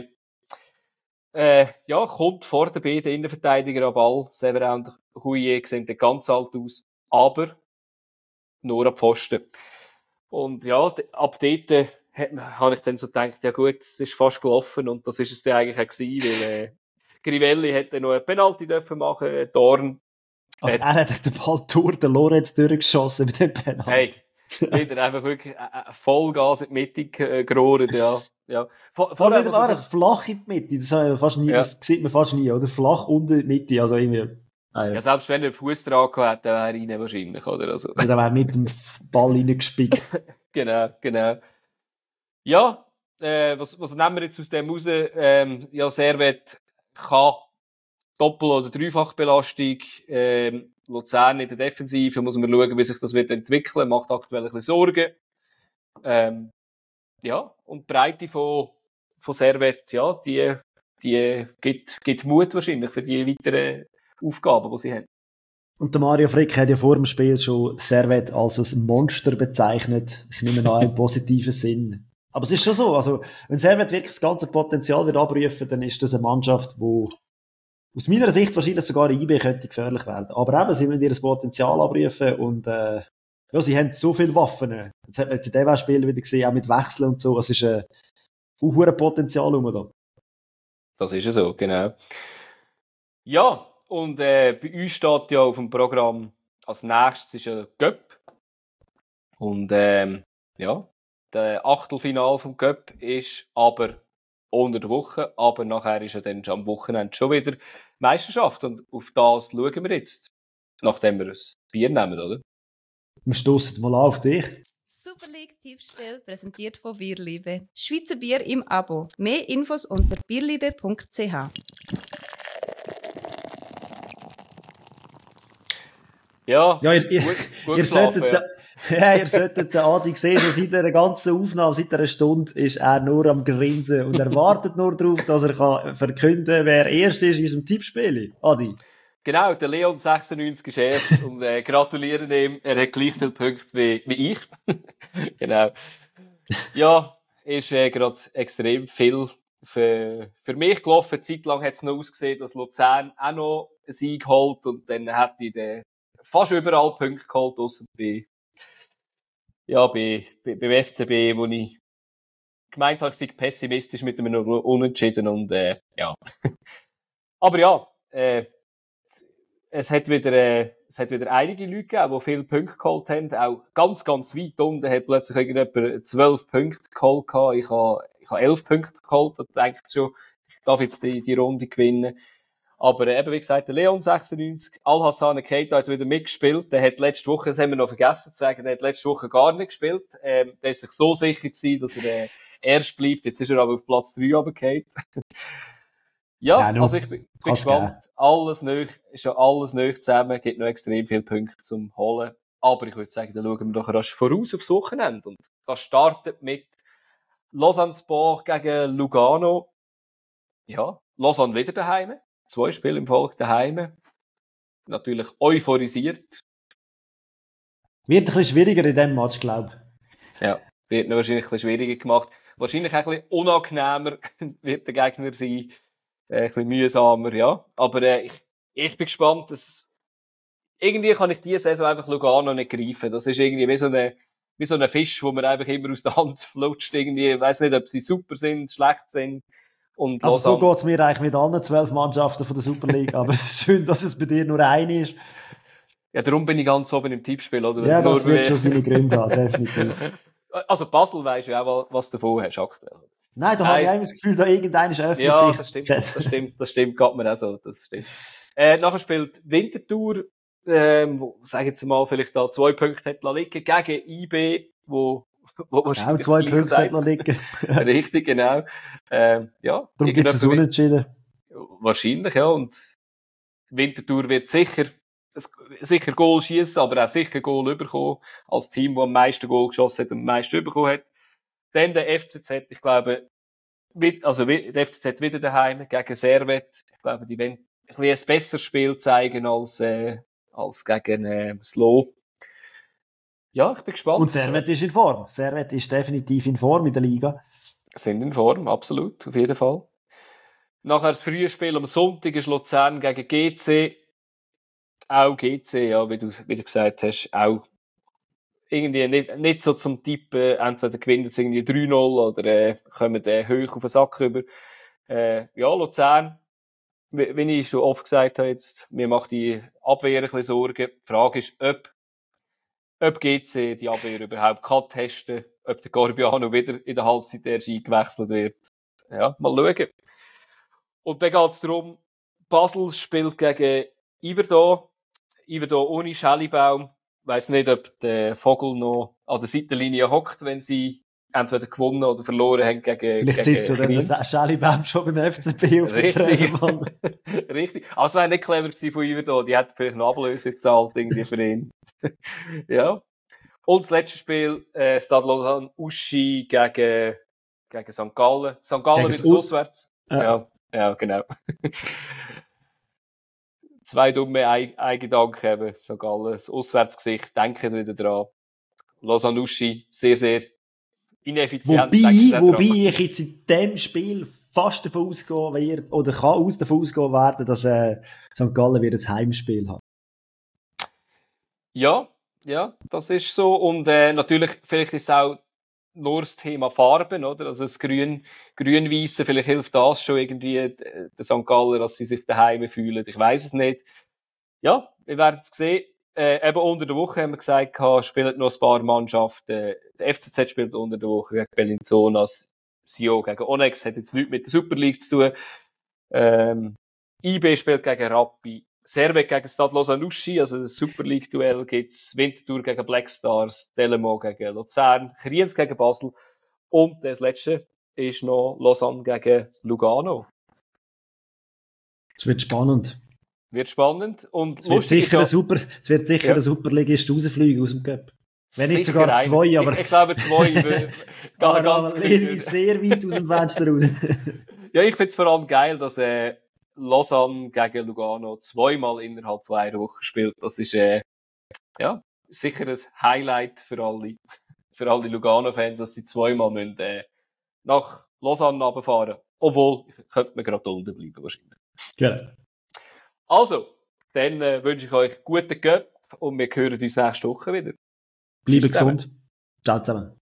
äh, ja, kommt vor der beiden Innenverteidiger am Ball. Severin und Huye sehen dann ganz alt aus, aber nur am Pfosten. Und ja, ab dort äh, habe ich dann so gedacht, ja gut, es ist fast gelaufen und das ist es dann eigentlich auch gewesen, weil äh, Grivelli hätte noch eine Penalty dürfen machen, Dorn. Also er hat den Ball durch den Lorenz durchgeschossen mit dem Penalty. Hey, wieder einfach wirklich äh, Vollgas in die Mitte äh, gerohrt, ja. ja. Vor, Vor allem war so flach in die Mitte, das, ja fast nie, ja. Das sieht man fast nie, oder? Flach unter die Mitte, also irgendwie... Ah, ja. ja, selbst wenn er den Fuß dran gehabt hätte, dann wäre er rein wahrscheinlich, oder? Also. Ja, dann wäre er mit dem Ball reingespickt. Genau, genau. Ja, äh, was, was nehmen wir jetzt aus dem raus? Ähm, ja, Servet kann Doppel- oder Dreifachbelastung. Ähm, Luzern in der Defensive, muss man schauen, wie sich das wird entwickeln. Macht aktuell ein bisschen Sorgen. Ähm, ja, und die Breite von, von Servet, ja, die, die gibt, gibt Mut wahrscheinlich für die weiteren Aufgaben, die sie haben. Und der Mario Frick hat ja vor dem Spiel schon Servet als ein Monster bezeichnet. Ich nehme an, im positiven Sinn. Aber es ist schon so, also, wenn Servet wirklich das ganze Potenzial wird abrufen, dann ist das eine Mannschaft, die aus meiner Sicht wahrscheinlich sogar I B könnte gefährlich werden. Aber eben, sie müssen ihr Potenzial abrufen und äh, ja, sie haben so viele Waffen. Jetzt hat man jetzt in diesem Spiel wieder gesehen, auch mit Wechseln und so. Es ist ein hohes Potenzial um da. Das ist ja so, genau. Ja, und äh, bei uns steht ja auf dem Programm als nächstes ist ein Cup. Und ähm, ja, der Achtelfinal vom Cup ist aber unter der Woche, aber nachher ist ja dann am Wochenende schon wieder Meisterschaft. Und auf das schauen wir jetzt, nachdem wir ein Bier nehmen, oder? Wir stoßen mal auf dich. Super League Tippspiel präsentiert von Bierliebe. Schweizer Bier im Abo. Mehr Infos unter bierliebe punkt c h. Ja, ja ihr, ihr, gut, gut ihr, geschlafen, solltet, ja. ja, ihr solltet den Adi sehen, schon seit der ganzen Aufnahme, seit einer Stunde, ist er nur am Grinsen und er wartet nur darauf, dass er kann verkünden kann, wer erst ist in unserem Tippspiel. Adi. Genau, der Leon sechsundneunzig ist erst und äh, gratulieren ihm. Er hat gleich viele Punkte wie, wie ich. Genau. Ja, ist äh, gerade extrem viel für, für mich gelaufen. Eine Zeit lang hat es noch ausgesehen, dass Luzern auch noch einen Sieg holt und dann hätte ich den fast überall Punkte geholt, ausser bei, ja, bei, bei, beim F C B, wo ich gemeint habe, ich sei pessimistisch mit einem Unentschieden und äh, ja. Aber ja, äh, es hat wieder, äh, es hat wieder einige Leute gegeben, die viele Punkte geholt haben. Auch ganz, ganz weit unten hat plötzlich irgendjemand zwölf Punkte geholt. Ich habe, ich habe elf Punkte geholt und denke schon, ich darf jetzt die, die Runde gewinnen. Aber äh, eben, wie gesagt, der Leon sechsundneunzig, Al-Hassan Keita hat wieder mitgespielt. Der hat letzte Woche, das haben wir noch vergessen zu sagen, der hat letzte Woche gar nicht gespielt. Ähm, der ist sich so sicher gewesen, dass er äh, erst bleibt. Jetzt ist er aber auf Platz drei runtergefallen. Ja, ja also ich bin, bin gespannt. Geben. Alles neu, ist ja alles neu zusammen, gibt noch extrem viele Punkte zum Holen. Aber ich würde sagen, dann schauen wir doch rasch voraus aufs Wochenende. Und das startet mit Lausanne Sport gegen Lugano. Ja, Lausanne wieder daheim. Zwei Spiele im Volk daheim. Natürlich euphorisiert. Wird ein bisschen schwieriger in diesem Match, glaube ich. Ja, wird noch wahrscheinlich ein bisschen schwieriger gemacht. Wahrscheinlich auch ein bisschen unangenehmer wird der Gegner sein. Äh, ein bisschen mühsamer, ja. Aber äh, ich, ich bin gespannt, dass irgendwie kann ich diese Saison einfach Lugano nicht greifen. Das ist irgendwie wie so eine, wie so ein Fisch, wo man einfach immer aus der Hand flutscht. Irgendwie, ich weiss nicht, ob sie super sind, schlecht sind. Und also Lausanne, so geht es mir eigentlich mit allen zwölf Mannschaften von der Super League. Aber es ist schön, dass es bei dir nur eine ist. Ja, darum bin ich ganz oben im Tippspiel, oder? Ja, das wird schon seine Gründe haben, definitiv. Also Basel weisst ja auch, was du davon hast aktuell. Nein, da habe ich immer das Gefühl, da irgendeiner ist öffnet ja, sich. Ja, das stimmt, das stimmt, das stimmt, geht mir auch so, das stimmt. Äh, nachher spielt Winterthur ähm, wo, sag jetzt mal, vielleicht da zwei Punkte hätte liegen gegen I B, wo, wo wahrscheinlich Auch zwei das Gleiche Punkte sagt. liegen. Richtig, genau. Ähm, ja, Darum gibt es ein Unentschieden. Wahrscheinlich, ja. Und Winterthur wird sicher, sicher Goal schießen, aber auch sicher Goal bekommen. Als Team, das am meisten Goal geschossen hat und am meisten bekommen hat. Dann der F C Z, ich glaube, also der F C Z wieder daheim gegen Servet. Ich glaube, die wollen ein, ein besseres Spiel zeigen als, äh, als gegen äh, Slow. Ja, ich bin gespannt. Und Servet ist in Form. Servet ist definitiv in Form in der Liga. Sind in Form, absolut, auf jeden Fall. Nachher das frühe Spiel am Sonntag ist Luzern gegen G C. Auch G C, ja, wie du, wie du gesagt hast, auch irgendwie nicht, nicht so zum Tippen, entweder gewinnen sie irgendwie drei null oder äh, kommen äh, hoch auf den Sack rüber. Äh, ja, Luzern, wie, wie ich schon oft gesagt habe, jetzt, mir macht die Abwehr ein bisschen Sorgen. Die Frage ist, ob, ob G C die Abwehr überhaupt kann testen, ob der Corbiano wieder in der Halbzeit erst eingewechselt wird. Ja, mal schauen. Und dann geht es darum, Basel spielt gegen Iverdon. Iverdon ohne Schellibaum. Ich weiss nicht, ob der Vogel noch an der Seitenlinie hockt, wenn sie entweder gewonnen oder verloren haben gegen Vielleicht gegen sitzt du dann der Schellibaum schon beim F C B auf der Trainerbank. Richtig. Aber es wäre nicht clever gewesen von Iverdon. Die hätten vielleicht eine Ablöse gezahlt irgendwie für ihn. Ja. Und das letzte Spiel, äh, Stade Lausanne Uschi gegen, gegen Sankt Gallen. Sankt Gallen Gegen wieder Aus- auswärts. Ja. Ja, ja, genau. Zwei dumme Ei- Eigengedanken eben. Sankt Gallen, das Auswärtsgesicht, denken wieder dran. Lausanne Uschi, sehr, sehr ineffizient. denken Wobei, Sie auch wobei dran. ich jetzt in diesem Spiel fast davon ausgehen werde, oder kann aus davon ausgehen werden, dass äh, Sankt Gallen wieder ein Heimspiel hat. Ja, ja, das ist so. Und äh, natürlich, vielleicht ist es auch nur das Thema Farben, oder? Also das Grün, Grün-Weiße, vielleicht hilft das schon irgendwie äh, der Sankt Galler, dass sie sich daheim fühlen. Ich weiß es nicht. Ja, wir werden es sehen. Äh, eben unter der Woche haben wir gesagt, spielen noch ein paar Mannschaften. Der F C Z spielt unter der Woche gegen Bellinzonas. Sio gegen Onyx, hat jetzt nichts mit der Super League zu tun. Ähm, I B spielt gegen Rappi. Servet gegen Stade Lausanne Uschi, also das Super League-Duell gibt's. Winterthur gegen Black Stars, Delemont gegen Luzern, Kriens gegen Basel und das letzte ist noch Lausanne gegen Lugano. Es wird spannend. Wird spannend und Es wird lustig sicher, ist ein super, es wird sicher Ja. ein Superligist rausfliegen aus dem Cup. Wenn nicht sicher sogar einer. zwei, aber, Ich, ich glaube zwei. wö- aber, ganz aber klar. irgendwie sehr weit aus dem Fenster raus. Ja, ich finde es vor allem geil, dass äh, Lausanne gegen Lugano zweimal innerhalb von einer Woche spielt. Das ist äh, ja, sicher ein Highlight für alle, für alle Lugano-Fans, dass sie zweimal müssen, äh, nach Lausanne runterfahren. Obwohl, könnte man gerade unten bleiben wahrscheinlich. Genau. Also, dann äh, wünsche ich euch guten Cup und wir hören uns nächste Woche wieder. Bleibe Tschüss zusammen. gesund. Ciao zusammen.